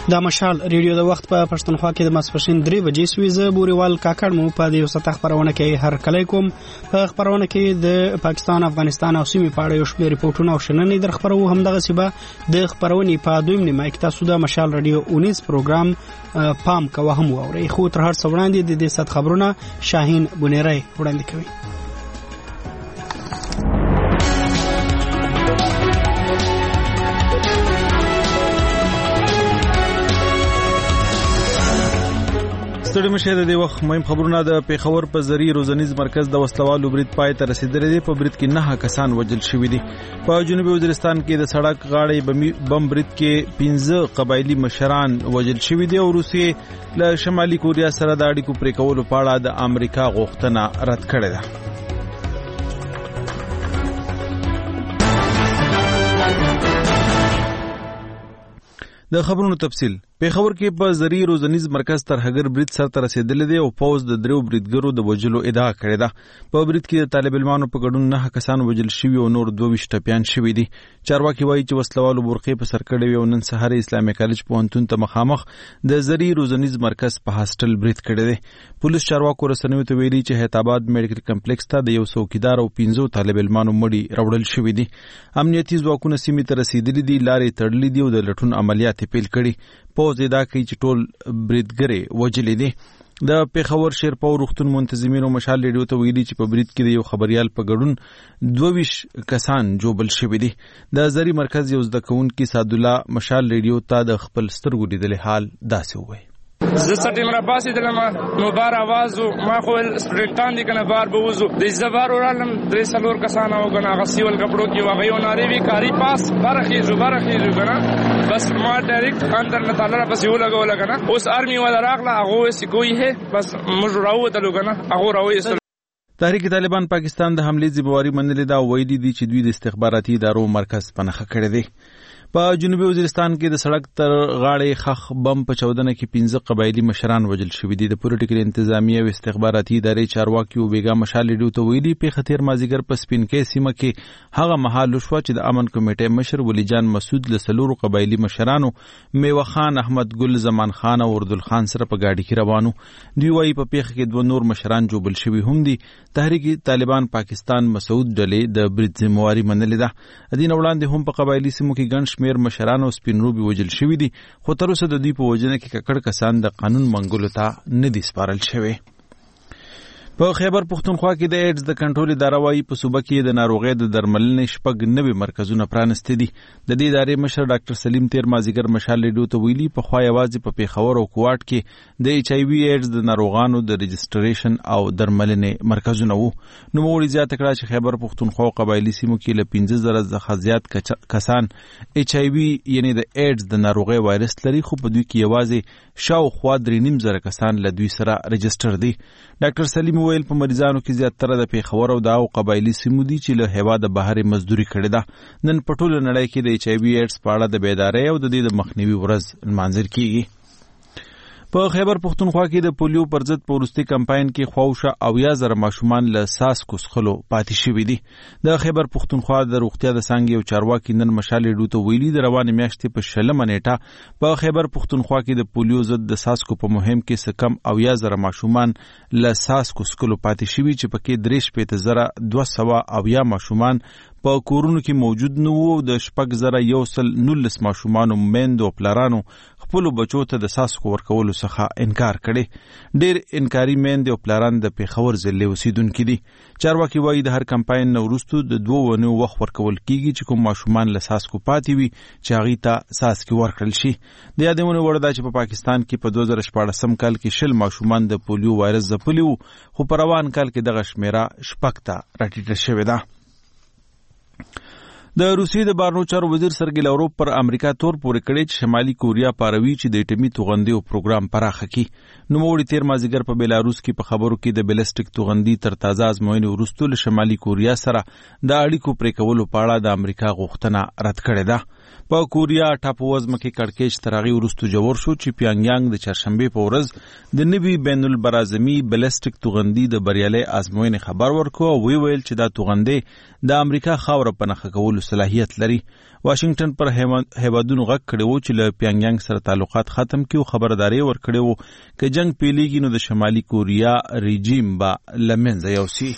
د مشال ریډیو د وخت په پښتونخوا کې د ماسپښین 3 بجې سوي زه بوريوال کاکړ مو په دې وسط خبرونه کې هر کله کوم په خبرونه کې د پاکستان افغانستان او سیمې په اړه یو شمېر ریپورتونه او شننې در خبرو همدغه سیبه د خبرونې په دویم نیمه کې تاسو د مشال ریډیو 19 پروګرام پام کوه هم اورئ خو تر هر څه وړاندې د دې ست خبرونه شاهین بنيري وړاندې کوي. ستړي مشه د وخت مهم خبرونه د پیښور په زری روزنیز مرکز د وسلوالو برید پای ته رسیدلې دي. په برید کې 9 کسان وژل شوي دي. په جنوبي وزیرستان کې د سړک غاړې بم برید کې 15 قبایلی مشران وژل شوي دي او روسیې له شمالي کوریا سره د اړیکو پرې کولو په اړه د امریکا غوښتنه رد کړې ده. د خبرونو تفصیل پیښور کې په زری روزنیز مرکز ترهګر برید سره رسیدلې دی او پوز د دریو بریدګرو د وژلو ادعا کړې ده. په برید کې د طالب علمانو په ګډون 9 کسان وژل شوي او نور 22 ټپيان شوي دي. چارواکي وایي چې وسلوالو برقې په سر کړې او نن سهار اسلامي کالج پوهنتون ته مخامخ د زری روزنیز مرکز په هاستل برید کړی دی. پولیس چارواکو رسنیو ته ویلي چې هیتاباد میډیکل کمپلیکس ته د یو څوکیدار او 15 طالب علمانو مړي راوړل شوي دي. امنیتي ځواکونه سیمې ته رسیدلي دي، لارې تړلې دي او د لټون عملیات پیل کړي. پوز دا کوي چې ټول بریدګرې وژلې دي. د پیښور شیرپور روغتون منتظمینو مشال ریډیو ته ویلي چې په برید کې د یو خبريال په ګډون 22 کسان جوبل شوي دي. د زری مرکز یو زده کوونکی سعد الله مشال ریډیو ته د خپل سترګو لیدلې حال داسې وویل. زه سټیم را پاسې دلم نو بار आवाज ما خو سټډنټان دي کنه بار بوزو د زبر ورالم درې څلور کسان او کنه غسیول کپړو کې واغیو ناری وی کاری پاس برخیزو کنه بس ما ډایرکټ اندر نه تعالی را پسې ولګول کنه اوس ارمي ولا راغله هغه سی کوی هه بس موږ راوته کنه هغه راوي. تحریک طالبان پاکستان د حملې ذمہواری منلې دا ویلي دي چې دوی د استخباراتي ادارو مرکز پنهخه کړی دی. په جنوبي وزیرستان کې د سړک تر غاړې خخ بم په 14 کې 15 قبایلی مشران وژل شوي دي. د پولیټیکل انتظامیه او استخباراتي ادارې چارواکي او بیګا مشال ډیو ته ویلي په خطر مازیګر په سپینکې سیمه کې هغه محل شو چې د امن کمیټې مشر ولی جان مسعود له سلورو قبایلی مشرانو میوه خان احمد ګل زمان خان او اردل خان سره په گاډي کې روانو. دوی وايي په پیښه کې 2 نور مشران جوبل شوي هم دي. تحریک طالبان پاکستان مسعود ډلې د برید ذمہواری منلې ده. دین وړاندې هم په قبایلی سیمو کې ګڼ شمیر مشران او سپینروبي وژل شوي دي، خو تر اوسه د دوی په وژنه کې ککړ کسان د قانون منګولو ته نه دي سپارل شوي. په خیبر پښتونخوا کې د ایډز د کنټرول اداره وايي په صوبه کې د ناروغۍ د درملنې شپږ نوي مرکزونه پرانستي دي. د دې ادارې مشر ډاکټر سلیم تیر مازیګر مشال ریډیو ته ویلي په خوا یوازې په پیښور او کوټ کې د ایچ ای وی ایډز د ناروغانو د رجسټریشن او درملنې مرکزونه وو. نو موږ زیاته کړه چې خیبر پښتونخوا او قبایلی سیمو کې له 15,000 څخه زیات کسان ایچ ای وی یعنی د ایډز د ناروغۍ وایرس لري، خو په دوی کې یوازې شاوخوا 3.5 کسان له دوی سره رجسټر دي. ډاکټر سلیم ویل په مریضانو کې زیاتره د پیښور او د قبایلی سیمو دي چې له هیواده بهر مزدوري کړې ده. نن په ټوله نړۍ کې د ایچ ای وی ایډز په اړه د بیدارۍ او د دې د مخنیوي ورځ لمانځل کیږي. په خیبر پښتونخوا کې د پولیو پر ضد په وروستي کمپاین کې خواوشه 80,000 ماشومان له ساسکو څخلو پاتې شوي دي. د خیبر پښتونخوا د روغتیا د څانګې یو چارواکي نن مشال ریډیو ته ویلي د روانې میاشتې په 20 نیټه په خیبر پښتونخوا کې د پولیو ضد د ساسکو په مهم کې څه کم 80,000 ماشومان له ساسکو څخلو پاتې شوي چې پکې 3,290 ماشومان په کورونو کې موجود نه وو. د 4,119 ماشومانو میندو او پلارانو خپل بچو ته د ساسکو ورکولو څخه انکار کړي. ډیر انکاري میندې او پلاران د پیښور ضلع اوسیدونکي دي. چارواکي وایي د هر کمپاین نه وروسته د 2 ونو وخت ورکول کیږي چې کوم ماشومان له ساسکو پاتې وي چې هغه ته ساسکي ورکړل شي. د یادونه وړ ده چې په پاکستان کې په 2014 کال کې 20 ماشومان د پولیو وایرس ځپلي وو، خو په روان کال کې دغه شمیره 6 ته راټیټه شوې ده. د روسیې د بهرنیو چارو وزیر سرګی لاوروف پر امریکا تور پورې کړی چې شمالي کوریا پاروي چې د اټومي توغندیو پروګرام پراخه کړي. نوموړي تیر مازیګر په بیلاروس کې په خبرو کې د بیلسټیک توغندي تر تازه ازموینې وروسته له شمالي کوریا سره د اړیکو پرې کولو په اړه د امریکا غوښتنه رد کړې ده. په کوریا ټاپووزمه کې کړکېچ تر هغې وروسته جوړ شو چې پیانګیانګ د چهارشنبې په ورځ د نوي بین البرازمي بلسټیک توغندي د بریالۍ ازموینې خبر ورکړ او ویل چې دا توغندې د امریکا خاوره په نښه کولو صلاحیت لري. واشنگټن پر هیوادونو غږ کړی و چې له پیانګیانګ سره تعلقات ختم کړي او خبرداری ورکړې و که جنګ پیلېږي نو د شمالي کوریا رژیم به له منځه یوسي.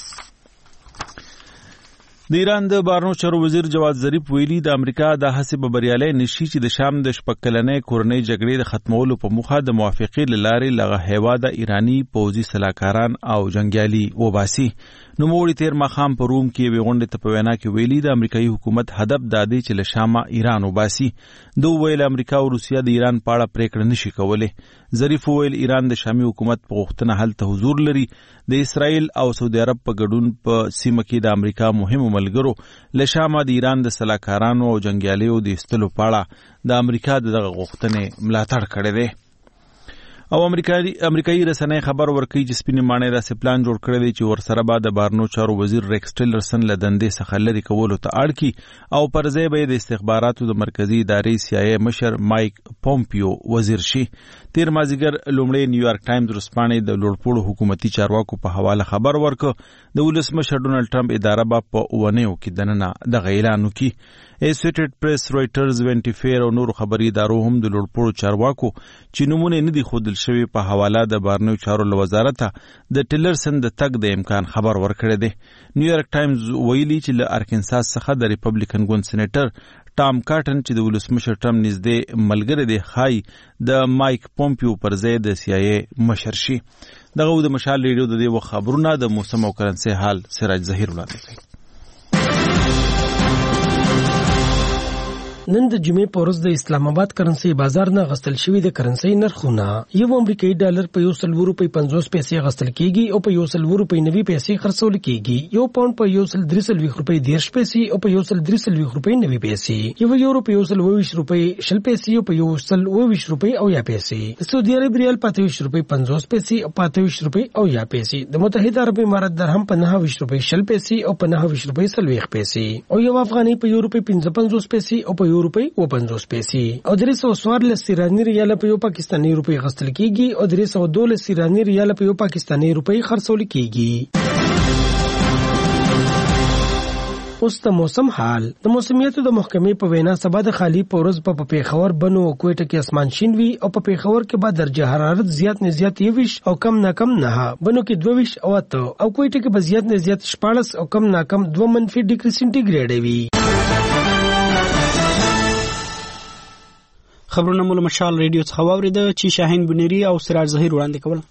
د ایران د بهرنیو چارو وزیر جواد ظریف ویلي د امریکا دا هڅې به بریالۍ نشي چې د شام د شپږ کلنۍ کورنۍ جګړې د ختمولو په موخه د موافقې له لارې له هغه هېواده ایراني پوځي سلاکاران او جنګیالي وباسي. نوموړي تیر ماښام په روم کې یوې غونډې ته په وینا کې ویلي د امریکایي حکومت هدف دا دی چې له شامه ایران وباسي. ده وویل امریکا او روسیه د ایران په اړه پریکړه نشي کولی. ظریف وویل ایران د شامي حکومت په غوښتنه هلته حضور لري. د اسرائیل او سعودي عرب په ګډون په سیمه کې د امریکا مهمو ملګرو له شامه د ایران د سلاکارانو او جنګیالیو د ایستلو په اړه د امریکا دغه غوښتنې ملاتړ کړی دی. او امریکایي رسنۍ خبر ورکوي چې سپینې ماڼۍ داسې پلان جوړ کړی دی چې ورسره به د بهرنیو چارو وزیر ریکس ټیلرسن له دندې څخه لرې کولو ته اړ کړي او پر ځای به یې د استخباراتو د مرکزي ادارې CIA مشر مایک پومپیو وزیر شي. تیر مازدیګر لومړی نیویارک ټایمز ورځپاڼې د لوړپوړو حکومتي چارواکو په حواله خبر ورکړ د ولسمشر ډونالډ ټرمپ اداره به په اونیو کې دننه دغه اعلان وکړي. ایسوسییټډ پریس، رویټرز، وینټیفیر او نورو خبري ادارو هم د لوړپوړو چارواکو چې نومونه نه دي ښودل شوي په حواله د بهرنیو چارو له وزارته د ټیلرسن د تګ د امکان خبر ورکړی دی. نیویارک ټایمز ویلي چې له ارکنساس څخه د ریپبلیکن ګوند سینیټر ټام کاټن چې د ولسمشر ټرمپ نږدې ملګری دی ښایي د مایک پومپیو پر ځای د CIA مشر شي. دغه د مشال ریډیو د دې وخت خبرونه د موسم او کرنسي حال سراج ظهیر وړاندې کوي. نن د جمعې په ورځ د اسلام آباد کرنسي بازار نه غستل شوی د کرنسي نرخونه یو امریکایي ډالر په 100 روپۍ 50 پیسې غستل کیږي او په 100 روپۍ 90 پیسې خرڅول کیږي. یو پاوند په 130 روپۍ 10 پیسې او په 130 روپۍ 90 پیسې. یو یورو په 120 روپۍ 20 پیسې او په 120 روپۍ او یا پیسې. سعودي عرب ریال په 23 روپۍ 50 پیسې او په 23 روپۍ او یا پیسې. د متحده عرب امارات درهم په 29 روپۍ 20 پیسې او په 29 روپۍ 40 پیسې. او یو افغاني په یو روپۍ 55 پیسې او په روپۍ و 50 پیسې. او 314 ایرانی ریال په یو پاکستاني روپۍ غستل کیږي او 312 ایرانی ریال په یو پاکستاني روپۍ خرڅول کیږي. اوس د موسم حال. د موسمیاتو د محکمې په وینا سبا د خالی په ورځ په پیښور، بنو او کوټه کې اسمان شین وي او په پیښور کې به درجه حرارت زیات نه زیات 20 او کم نه کم 9، بنو کې 22 او 8 او کوټه کې به زیات نه زیات 14 او کم نه کم 2 منفي ډیګري سنټیګریډ وي. خبرونه مول مشال ریډیو څخه واوریده چې شاهین بنيري او سراج ظهیر وړاندې کول.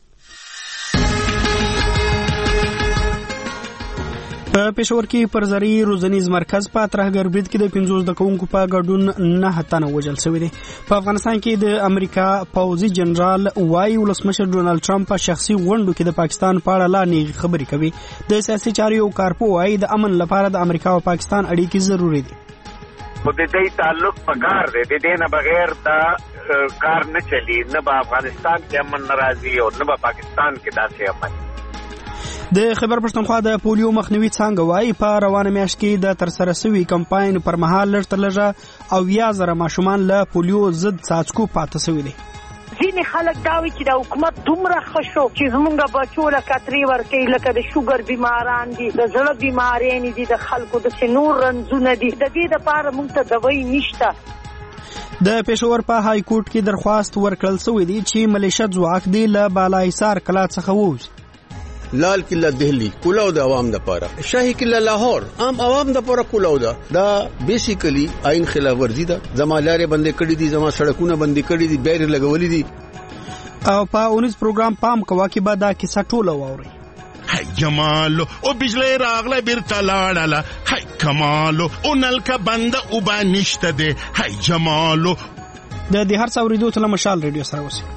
په پېښور کې پر زری روزنیز مرکز په ترهګر برید کې د 50 د کوونکو په ګډون 9 تنه وژل شوی دي. په افغانستان کې د امریکا پوځي جنرال وايي ولسمشر ډونالډ ټرمپ په شخصي غونډو کې د پاکستان په اړه لا نیغ خبرې کوي. د سیاسي چارو کارپو وايي د امن لپاره د امریکا او پاکستان اړیکې ضروری دي. خو د دې تعلق پکار دی، د دې نه بغیر دا کار نه چلی، نه به افغانستان کې امن ناراضي او نه به پاکستان کې داسې امن. د خیبر پښتونخوا د پولیو مخنیوي څنګه وايي په روانه میاشت کې د ترسره شوی کمپاین پر مهال لږ تر لږه او 1000 ماشومان له پولیو ضد څاڅکو پاتې شوي دي. ځینې خلک دا وایي چې د حکومت دومره ښه شو چې زمونږ بچو له کترې ورکوي، لکه د شوګر بیماران دي، د زړه بیماریانې دي، د خلکو داسې نور رنځونه دي. د دې دپاره موږ ته دوایي نشته. د پېښور په های کورټ کې درخواست ورکړل شوی دی چې ملیشه ځواک دی له بالاحصار کلا څخه ووځي. لال قلعه دهلی کولاو د عوام د پاره، شاهي قلعه لاهور عام عوام د پاره کولاو دا بیسیکلی آئین خلاف ورزي ده. زمالاره بندې کړې دي، زما سړکونه بندې کړې دي، بیرې لګولې دي. او په 19 پروګرام پام کوا کې به دا کیسه ټوله واوري. هاي جمالو او بجلی راغله بیرته لاړله، هاي کمالو او نلکه بنده او با نشته ده، هاي جمالو. د دې هر څو ریډیو ته مشال ریډیو سره وسی.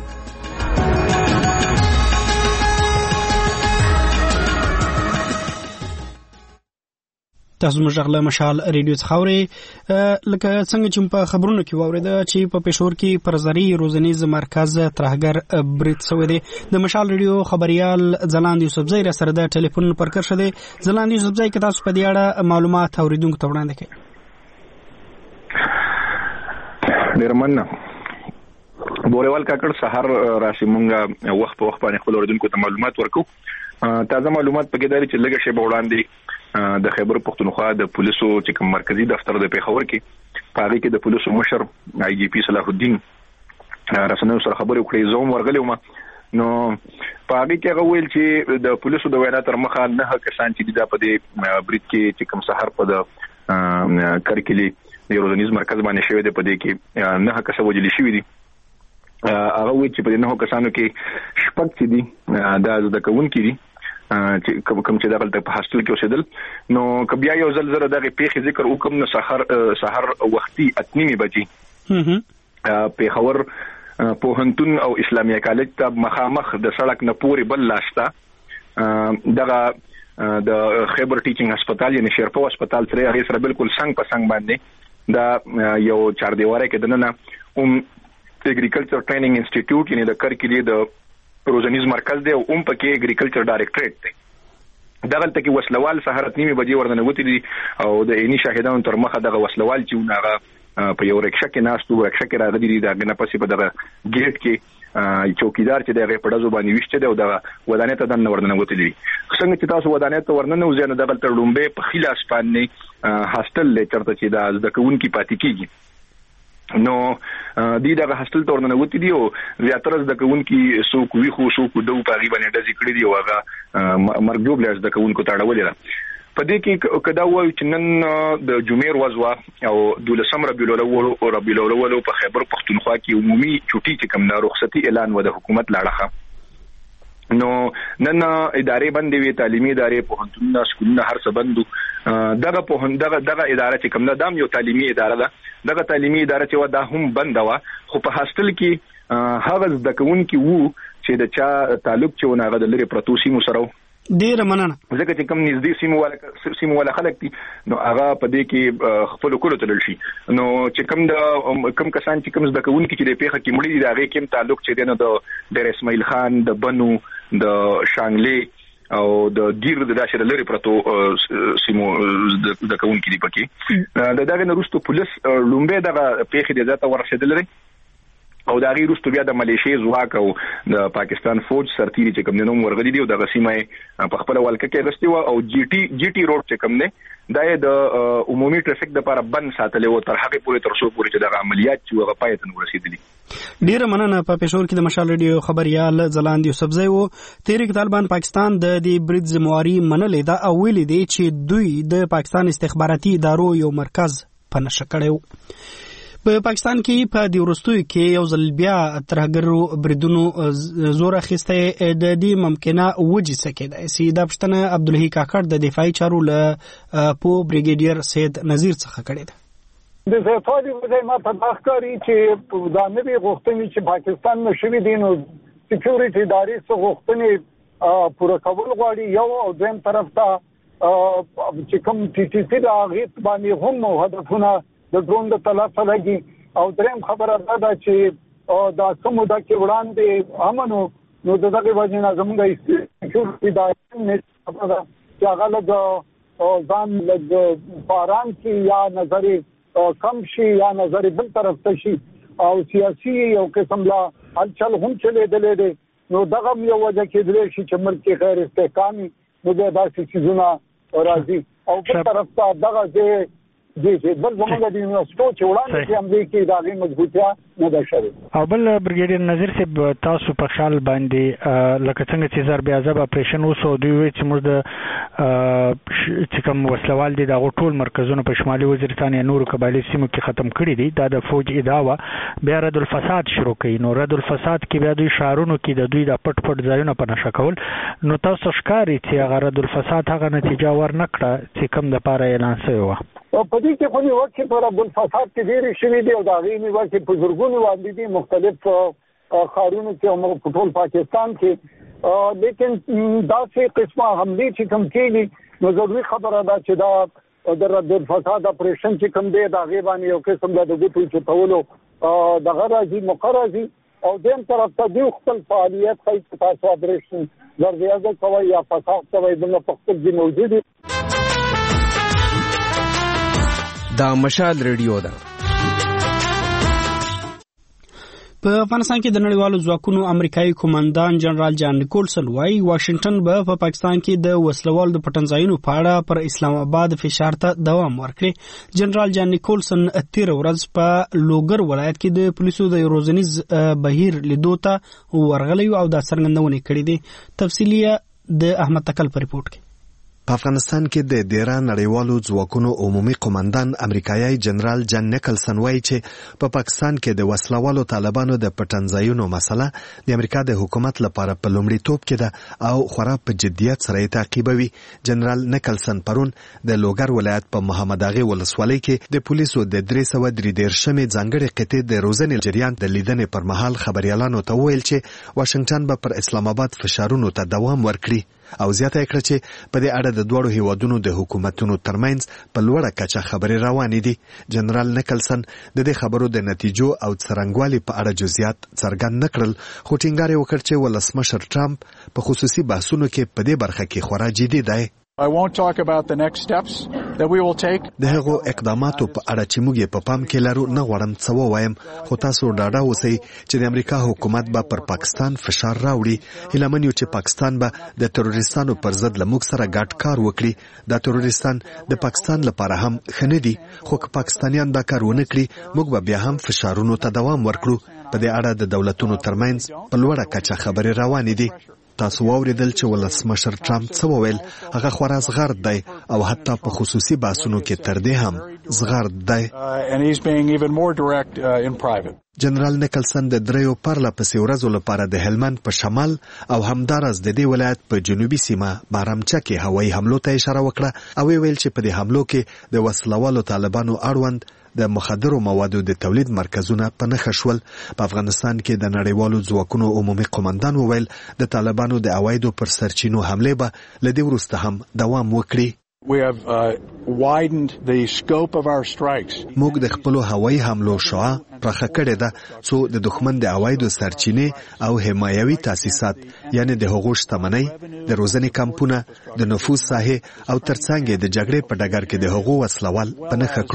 تاسو موږ له مشال ریډیو څخه اورئ. لکه څنګه چې په خبرونو کې واوریده چې په پېښور کې پر زری روزنیز مرکز ترهګر برید شوی دی. د مشال ریډیو خبريال ځلاند یوسفزی را سره د ټلیفون پر کرښه دی. ځلاند یوسفزی که تاسو په دې اړه معلومات اوریدونکو ته وړاندې کړئ. ډیر مننه. بوریوال کاکړ سحر راشي مونږه وخت په وخت باندې خپل اوریدونکو ته معلومات ورکو. تازه معلومات پکې داري چې لږه شی وړاندې د خیبر پختونخوا د پولیسو چې کوم مرکزی دفتر د پیښور کې پاره کې د پولیسو مشر آی جی پی صلاح الدین رسنیو سره خبرې وکړې. زوم ورغلم نو پاره کې هغه ویل چې د پولیسو د وینا تر مخه نه کسان چې د پدې برید کې چې کوم سحر په د کرکلی د روزنیز مرکز باندې شوی دی پدې کې نه کس وجلی شوی دی. هغه وی چې په نه کسانو کې شپږ چې دي د ځدکون کې دي چې کوم چې دغه په هاستل کې اوسېدل. نو کبیا یو ځل زره دغه پیښې ذکر وکم نو سحر وختي 8:30 بجې پیښور پوهنتون او اسلامیه کالج ته مخامخ د سړک نه پورې بل لاشته دغه د خیبر ټیچینګ هسپتال یعنی شیرپو هسپتال سره بالکل څنګ په څنګ باندې دا یو چار دیواره کې دننه اګریکلچر ټریننګ انسټیټیوټ یعنی د کرکلی د روزنیز مرکز دی او پکې اګریکلچر ډایریکټریټ دی. دغه تکي وسلوال سحر 8:30 بجې ورننه وتی دي او د عیني شاهدانو تر مخه دغه وسلوال چې وناغه په یو رکشا کې ناستو رکشا کې راغلي دي دغه نه پسې په دغه ګیټ کې چوکیدار چې دغه په دزو باندې وشته دی او دغه ودانې ته دنه ورننه وتی دي. څنګه چې تاسو ودانې ته ورننه وځنه دغه تر لومبه په خلاص باندې هاستل لچرته چې د ځدکون کې پاتې کیږي. نو دغه هاستل ته ورننه وتی دي او زیاتره ځدکونکو څوک وی خو څوک دوه پاغي باندې د ذکر دي او هغه مرګوب لږ ځدکونکو تاړولې ده. په دې کې کدا وایي چې نن د جمعې ورځ وا او 12 ربیع الاول په خیبر پختونخوا کې عمومي چټي چې کوم رخصتي اعلان و د حکومت لاړه. نو نن ادارې بندې وي تعلیمي ادارې پوهنتونونه سکولونه هر څه بندو. دغه اداره چې کوم دام یو تعلیمي اداره ده دغه تعلیمي اداره چې و دا هم بند و خو په هاستل کې هغه ځدکونکو وو چې د چا تعلق چې وناغه د لري پروتو سیمو سره ډیر مننه. ځکه چې کوم نږدې سیمو والا خلک دي نو هغه په دې کې خپل کولو تلل شي. نو چې کوم کسان چې کوم ځدکونکو چې د پیښه کې مړي دي دا غي کوم تعلق چې دی نو د ډیر اسماعیل خان د بنو د شانګلي او د ډیر د داشر لري پروتو سیمو ځدکونکو دي پکې. دغه نورستو پولیس لومبه دغه پیښه د ذاته ورسېدل لري او دا غي روستو بیا د ملیشیا ځواک او د پاکستان فوج سرتيري چې کوم نوم ورغلي دي او د غسیمه په خپل ولکه کې غستي و او جی ټي روډ چې کوم نه دا د عمومي ټریفیک د لپاره بند ساتل او تر هغه پورې تر څو پورې چې د عملیات چې هغه پای ته ورسېدلي. ډیر مننه. په پېښور کې د مشال ریډیو خبريال زلاند یوسف زئی وو. تحریک طالبان پاکستان د دې برید ذمہواری منلې دا او ویلي دي چې دوی د پاکستان استخباراتي ادارو یو مرکز پنځه کړو. په پاکستان کې په دې وروستیو کې یو ځل بیا ترهګرو بریدونو زور اخیسته د دې ممکنه وجې څه کېدای سي. دا پښتنه عبدالحی کاکړ د دفاعي چارو له پو بریګیډیر سید نذیر څخه کړې ده. د زفادي وځي ما په تخکاری چې دا نوې غوښتنې چې پاکستان نشوي دي نو سکیورټي ادارې څخه غوښتنې پوره کول غواړي یو او دویم طرف ته چې کوم ټي ټي سي د هغې باندې هم هدفونه د ډرون د تلف لګي او دریم خبره ده چې دا کوم د کې وړاندې امنو نو دغه وجه نه زموږ سکیورټي ادارې نه خبره چې هغه له ځان له باران کې یا نظر کم شي یا نظر بل طرف ته شي او سیاسي یو قسم لا هلچل هم چلے دلې دي نو دغه یو وجه کې دلې شي چې ملک کې غیر استحکامي نو د داسې چیزونه راځي او بل طرف ته دغه دې بل زموږ د یونیورسيټو چې وړاندې کې هم دې کې دغه مضبوطیا نه ده شوی. او بل بریګیډیر نذیر صاحب تاسو په خیال باندې لکه څنګه چې ضرب اعصاب اپریشن وسو دوی چې موږ د چې کوم وسلوال دي د ټول مرکزونو په شمالي وزیرستان یا نورو قبایلی سیمو کې ختم کړي دي دا د فوج ادعا بیا رد الفساد شروع کړي. نو رد الفساد کې بیا دوی شهرونو کې د دوی د پټ ځایونه په نشه کول نو تاسو ښکاري چې هغه رد الفساد هغه نتیجه ورنکړه چې کوم د پاره اعلان شوی و. په دې کې په وخت کې پر ابو الفساد کې ډېری شوی دی او دا غي نیول چې په زورګونو باندې دي مختلف خارونو کې او په ټول پاکستان کې لیکن دا څه قسمه حمله چې کوم کېږي نو ضروري خبره ده چې دا د رد الفساد اپریشن چې کوم دی دا غي باندې یو قسم د ګوتو چې تولو د غرضی مقرضی او دیم طرف ته دی خپل فعالیت کوي تاسو اپریشن ضروري کوي یا فساد کوي د خپل دي موجود دي. دا مشال ریډیو ده. په افغانستان کې د نړیوالو ځواکونو امریکایي کمانډان جنرال جان نیکولسن وايي واشنگټن به په پاکستان کې د وسلوال د پټنځایونو په اړه پر اسلام آباد فشار ته دوام ورکړي. جنرال جان نیکولسن تیر ورځ په لوګر ولایت کې د پولیسو د روزنیز بهیر لیدو ته ورغلی او دا څرګندونه کړې ده. تفصیلی د احمد تکل په ریپورت کې. په افغانستان کې د ډیرا نړیوالو ځواکونو عمومي قومندان امریکایي جنرال جان نیکلسن وایي چې په پاکستان کې د وسلوالو طالبانو د پټنځایونو مسله د امریکا د حکومت لپاره په لومړیتوب کې ده او خورا په جدیت سره یې تعقیبوي. جنرال نیکلسن پرون د لوګر ولایت په محمد اغه ولسوالۍ کې د پولیسو د 333 ځانګړي قطعې د روزنې جریان د لیدنې پر مهال خبريالانو ته ویل چې واشنگټن به پر اسلام آباد فشارونو ته دوام ورکړي او زیاته کړه چې په دې اړه د دوړو هیوادونو د حکومتونو ترمنځ په لوړه کچه خبرې روانې دي. جنرال نیکلسن د دې خبرو د نتیجو او څرنګوالي په اړه جزئیات څرګند نکړل، خو ټینګار وکړ چې ولسمشر ټرمپ په خصوصي بحثونو کې په دې برخه کې خورا جدي دی. I won't talk about the next steps that we will take. د هغو اقداماتو په اړه چې موږ په پام کې لرو نه غواړم څه ووایم، خو تاسو ډاډه اوسئ چې د امریکا حکومت به پر پاکستان فشار راوړي. هیله من یو چې پاکستان به د تروریستانو پر ضد له موږ سره ګډ کار وکړي. دا تروریستان د پاکستان لپاره هم ښه نه دي، خو که پاکستانیان دا کار ونه کړي موږ به بیا هم فشارونو ته دوام ورکړو. په دې اړه د دولتونو ترمنځ په لوړه کچه خبرې روانې دي. تاسو واوریدل چې ولسمشر ټرمپ څه وویل، هغه خورا زغرد دی او حتی په خصوصي بحثونو کې تر دې هم زغرد دی. جنرال نیکلسن د 3 پرلپسې ورځو لپاره د هلمند په شمال او همدارس د دې ولایت په جنوبي سیمه بارامچه کې هوایي حملو ته اشاره وکړه او ویل چې په دې حملو کې د وسلوالو طالبانو اړوند د مخدرو موادو د تولید مرکزونه په نښه شول. په افغانستان کې د نړیوالو ځواکونو عمومي قومندان وویل د طالبانو د عوایدو پر سرچینو حمله به له دې وروسته هم دوام وکړي. We have widened the scope of our strikes. موږ د خپل هوایي حملو شعاع پراخه کړې ده څو د دښمن د عوایدو سرچینې او حمایوي تاسیسات یعنی د هغو شتمنۍ، د روزنې کمپونه، د نفوذ ساحې او ترڅنګ د جګړې په ډګر کې د هغو وسلوال په نښه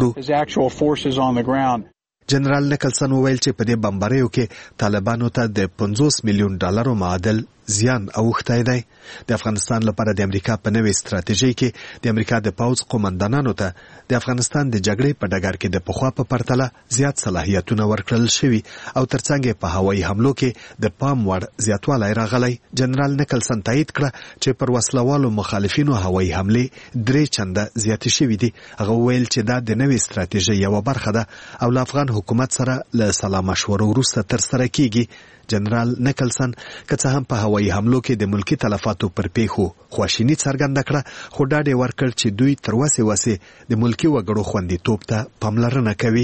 کړو. جنرال نیکلسن وویل چې په دې بمباریو کې طالبانو ته د $50 میلیون معادل زیان اوښتی دی. د افغانستان لپاره د امریکا په نوې ستراتیژۍ کې د امریکا د پوځ قومندانانو ته د افغانستان د جګړې په ډګر کې د پخوا په پرتله زیات صلاحیتونه ورکړل شوي او ترڅنګ په هوایي حملو کې د پام وړ زیاتوالی راغلی. جنرال نیکلسن تایید کړه چې پر وسلوالو مخالفینو هوایي حملې 3 چنده زیاتې شوي دي. هغه وویل چې دا د نوې ستراتیژۍ یوه برخه ده او له افغان حکومت سره له سلا مشورو وروسته ترسره کیږي. جنرال نیکلسن که څه هم په هوایي حملو کې د ملکی تلفاتو پر پیښو خواشیني څرګنده کړه، خو ډاډ یې ورکړ چې دوی تر وسې د ملکی وګړو خوندیتوب ته پاملرنه کوي.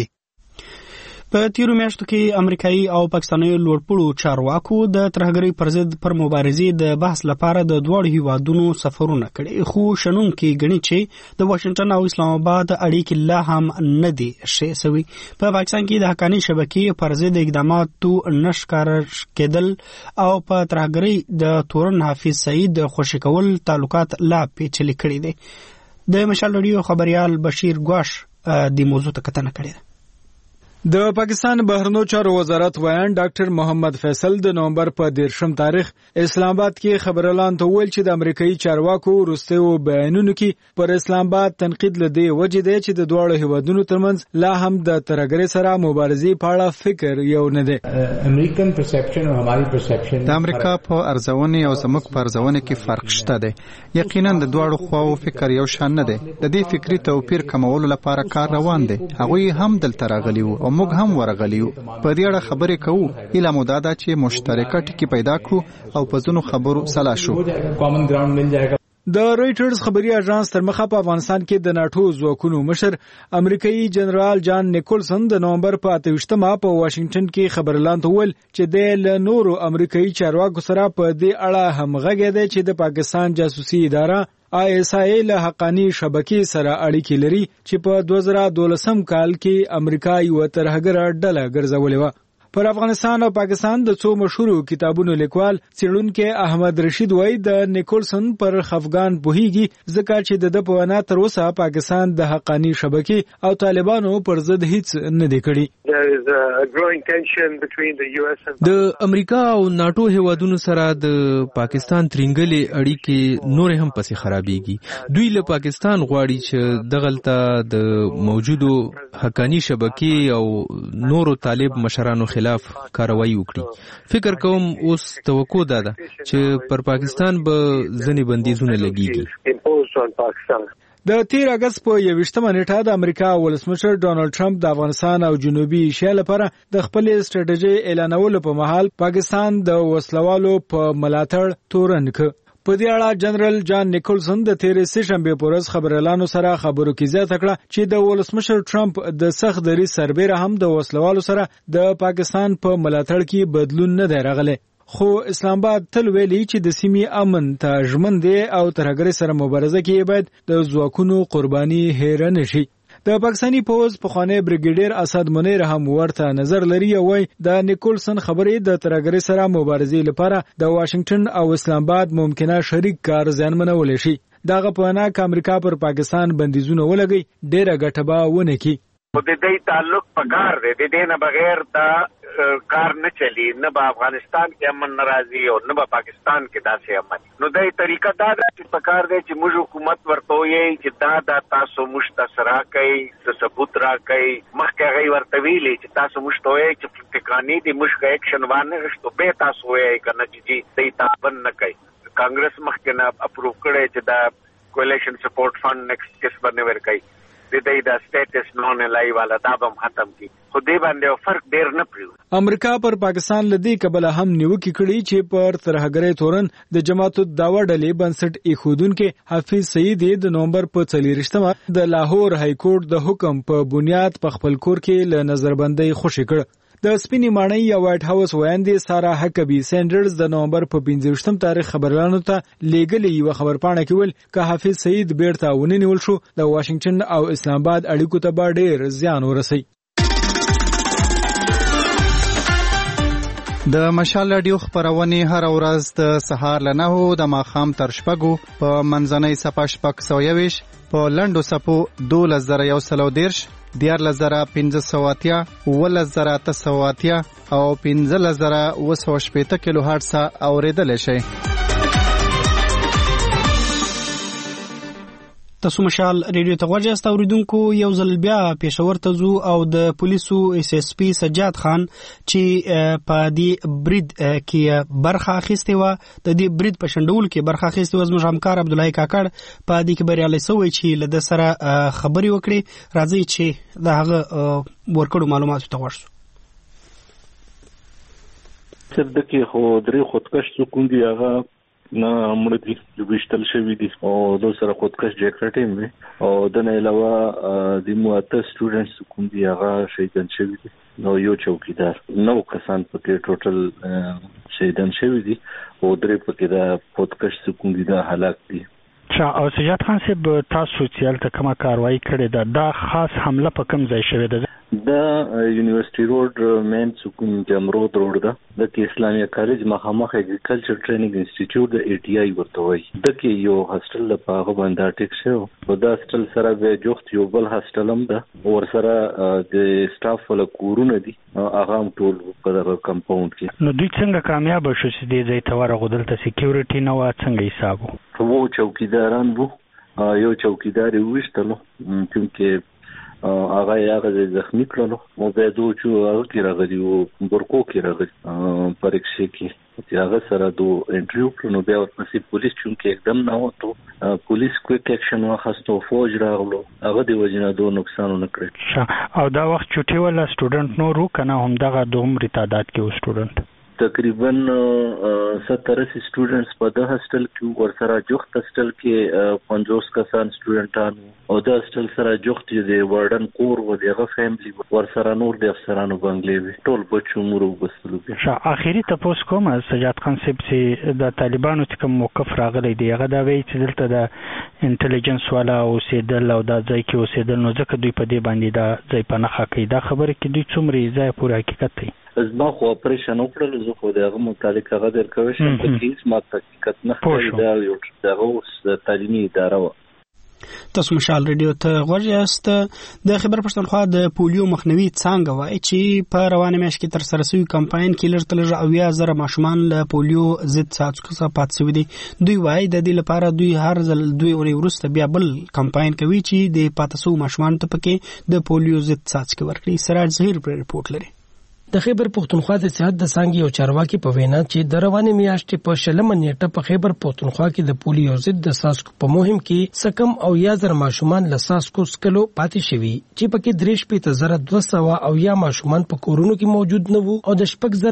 په تیرو میاشتو کې امریکایي او پاکستاني لوړپوړو چارواکو د ترهګرۍ پر ضد پر مبارزې د بحث لپاره د دواړو هیوادونو سفرونه کړي، خو شنونکي ګڼي چې د واشنگټن او اسلام آباد اړیکې لا هم نه دي ښې سوي. په پاکستان کې د حقاني شبکې پر ضد اقداماتو نشکار کېدل او په ترهګرۍ د تورن حافظ سعید خوشي کول تعلقات لا پیچلي کړي دي. د مشال رادیو خبريال بشیر ګواش د موضوع ته کتنه کړې ده. د پاکستان بهرنیو چارو وزارت ویان ډاکټر محمد فیصل د نومبر په 13 تاریخ اسلام آباد کې خبريالان ته ویل چې د امریکایي چارواکو وروستیو بیانونو کې پر اسلام آباد تنقید لدی وجه دی چې د دوه هیوادونو ترمنځ لا هم د ترهګرۍ سره مبارزې په اړه فکر یو نه دی. امریکن پرسپشن او هماري پرسپشن د امریکا په ارزونه او زموږ په ارزونه کې فرق شته دی. یقینا د دوه خواو فکر یو شان نه دی. د دې فکری توپیر کمولو لپاره کار روان دی. هغه هم دلته راغلی وو موږ هم ورغلیو. په دې اړه خبرې کوو. هیله مو دا ده چې مشترکه ټکي پیدا کړو او په ځینو خبرو سلا شو. د رويټرز خبري اژانس تر مخه په افغانستان کې د ناتو ځواکونو مشر امریکایي جنرال جان نیکولسن د نومبر په 28 په واشنگټن کې خبريالان ته ویل چې د له نورو امریکایي چارواکو سره په دې اړه همغږی دی چې د پاکستان جاسوسي اداره ISI له حقانی شبکې سره اړیکې لري چې په 2012 کال کې امریکا یو ترهګر ډله ګرځولې و. پر افغانستان او پاکستان د څو مشهورو کتابونو لیکوال څېړونکي احمد رشید وای د نیکولسن پر خفګان پوهیږي ځکه چې د په وینا تر اوسه پاکستان د حقانی شبکې او طالبانو پر ضد هیڅ نه دی کړی. د امریکا او ناتو هیوادونو سره د پاکستان ترنګلې اړیکې نور هم پسې خرابېږي. دوی له پاکستان غواړي چې دغلته د موجودو حقانی شبکې او نورو طالب مشرانو خلاف کاروایی وکړي. فکر کوم اوس توقع ده چې پر پاکستان به ځنې بندیزونه لګیږي. د 13 اگست په 21مه نیټه د امریکا ولسمشر ډونالد ټرمپ د افغانستان او جنوبي ایشیا لپاره د خپل استراتیژي اعلانولو په مهال پاکستان د وسلوالو په ملاتړ تورن ک. په دې اړه جنرال جان نیکولسن د 13 سپټمبر په ورځ خبريالانو سره خبرو کې زیاته کړه چې د ولسمشر ټرمپ د سخت دری سربېره هم د وسلوالو سره د پاکستان په ملاتړ کې بدلون نه دی راغلی. خو اسلام آباد تل ویلي چې د سیمې امن ته ژمن دی او ترهګرۍ سره مبارزه کې باید د ځواکونو قرباني هېر نه شي. د پاکستاني پوز پخوانی بریګیډیر اسد منیر هم ورته نظر لري او د نیکولسن خبرې د ترهګرۍ سره مبارزې لپاره د واشنگټن او اسلام آباد ممکنه شریک کار زیانمنول شي. دغه په وینا ک امریکا پر پاکستان بندیزونه ولګي ډېره ګټه به ونه کړي. د دې تعلق پکار دی د دې نه بغیر دا کار نه چلی نه به افغانستان کې امن ناراضي او نه به پاکستان کې داسې امن. نو دای طریقه دا ده چې پکار دی چې موږ حکومت ورته وایي چې دا تاسو مشتصرا کوي ثبوت را کوي مخکې غي ورته ویلي چې تاسو مشتوي چې ټکانې دي مشک اکشن باندې غشتو به تاسو وایي کنه چې دې تابن نه کوي. کانګرس مخکې نه اپروو کړي چې دا کولیشن سپورټ فند نیکسټ کس باندې ورکړي د دې د سټیټس نون لای والا دا به ختم کی. خو دې باندې فرق ډیر نه پریو. امریکا پر پاکستان لدی کبل هم نیوکې کړي چې پر ترهګرۍ تورن د جماعت الدعوه ډلې بنسټ ایښودونکو حافظ سعید د نومبر په 24مه د لاهور های کورټ د حکم په بنیاد په خپل کور کې له نظربندۍ خوشی کړ. د سپینې ماڼۍ یا وایټ هاوس ویاندې سارا هکبي سینډرز د نومبر په 25م تاریخ خبرلانو ته لیګلې یو خبرپاڼه کې ویل ک حافظ سعید بیرته ونیول شو د واشنگټن او اسلام آباد اړیکو ته به ډېر زیان ورسي. د مشال رادیو خبرونه هر ورځ د سهار له 9 د ماښام تر شپږو په منځنۍ صفه شپږ 120 په لندو صفو 2130 14580 11880 او 15080 کیلو هرتز اوریدل شي. تاسو مشال ریډیو ته غوږی است اوریدونکو. یو ځل بیا پېښور ته ځو او د پولیسو اس اس پی سجاد خان چې په دې برید کې برخه اخیستې و د دې برید په شندول کې برخه اخیستې و زموږ همکار عبدالله کاکړ په دې کې بریالي شوی چې له د سره خبري وکړي. راځي چې د هغه ورکړو معلوماتو ته ورسو. د کې خو درې خودکش څوک دی هغه نه مړ دي ویشتل شوی دي او د سره خودکش جیکټ هم او د نه علاوه د موته سټوډنټس کوم دی هغه شهیدان شوی دي. نو یو چوکیدار 9 کسان پکې ټوټل شهیدان شوی دي او درې پکې د خودکش کوم دی د هلاک دي. او سجاد خان صاحب تاسو چې الته کومه کاروایی کړې ده دا خاص حمله په کوم ځای شوې ده؟ دا یونیورسيټي روډ مین سکون جمرود روډ ده د اسلامي کالج مخامخ اګریکلچر ټریننګ انسټیټیوټ د ای ټی آی ورته وایي. د کې یو هاستل په هغه باندې ټیک شو او دا هاستل سره به جوخت یو بل هاستل هم ده ور سره د سټاف ول کورونه دي هغه هم ټول په دغه کمپاوند کې. نو دوی څنګه کامیاب شو چې دې ځای ته ورغودل ته سکیورټي نو څنګه حساب وو؟ چوکیداران وو یو چوکیدار وښتلو چې هغه زخمی کړلو او به دوی چې هغه کې راغلی وو ورکو کې راغلی پریکشې کې چې هغه سره دو انټریو کړو بیا ورپسې پولیس چې एकदम نه وته پولیس کویک اکشن واخستو فوج راغلو هغه دی وجنه دو نقصان نه کړی. او دا وخت چټي ولا سټوډنټ نو رو کنه هم دغه دومره تعداد کې و سټوډنټ تقریبا 70 سټوډنټس په د هاستل کې ورسره جوخت هاستل کې 50 کسان سټوډنټان او د هاستل سره جوخت دی وارډن کور و دغه فیملی ورسره نور د افسرانو بنگلې ټول بچو مورو بسلو. اخیری تاسو کوم سجاد خان صاحب چې د طالبانو څخه موقف راغلی دی هغه دا وی چې دلته د انټيليجنس والا او سیدل او د ځای کې اوسېدل نو ځکه دوی په دې باندې دا ځای په نخښه کې دا خبره کې دوی څومره ځای پوره حقیقت دی. زما خو اپریشن وکړل زه خو دغه متعلق هغه درکوي چې په هیڅ ما حقیقت نه کوي دا یو دغه تعلیمي اداره و. تاسو مشال ریډیو ته غوږ یاست. د خیبر پښتونخوا د پولیو مخنیوي څانګه وایي چې په روانه میاشت کې تر سره شوی کمپاین کې لږ تر لږه 80,000 ماشومان له پولیو ضد څاڅکو څخه پاتې شوي دي. دوی وایي د دې لپاره دوی هر ځل 2 اورۍ وروسته بیا بل کمپاین کوي چې د پاتې شوو ماشومانو ته پکې د پولیو ضد څاڅکي ورکړي. سراج ظهیر پر رپورټ لري. د خیبر پښتونخوا د صحت د څانګې یو چارواکي په وینا چې د روانې میاشتې په 20 نیټه په خیبر پښتونخوا کې د پولیو ضد د څاڅکو په مهم کې سکم او 1000 ماشومان له څاڅکو سکلو پاتې شوي چې پکې 3,200 ماشومان په کورونو کې موجود نه وو او د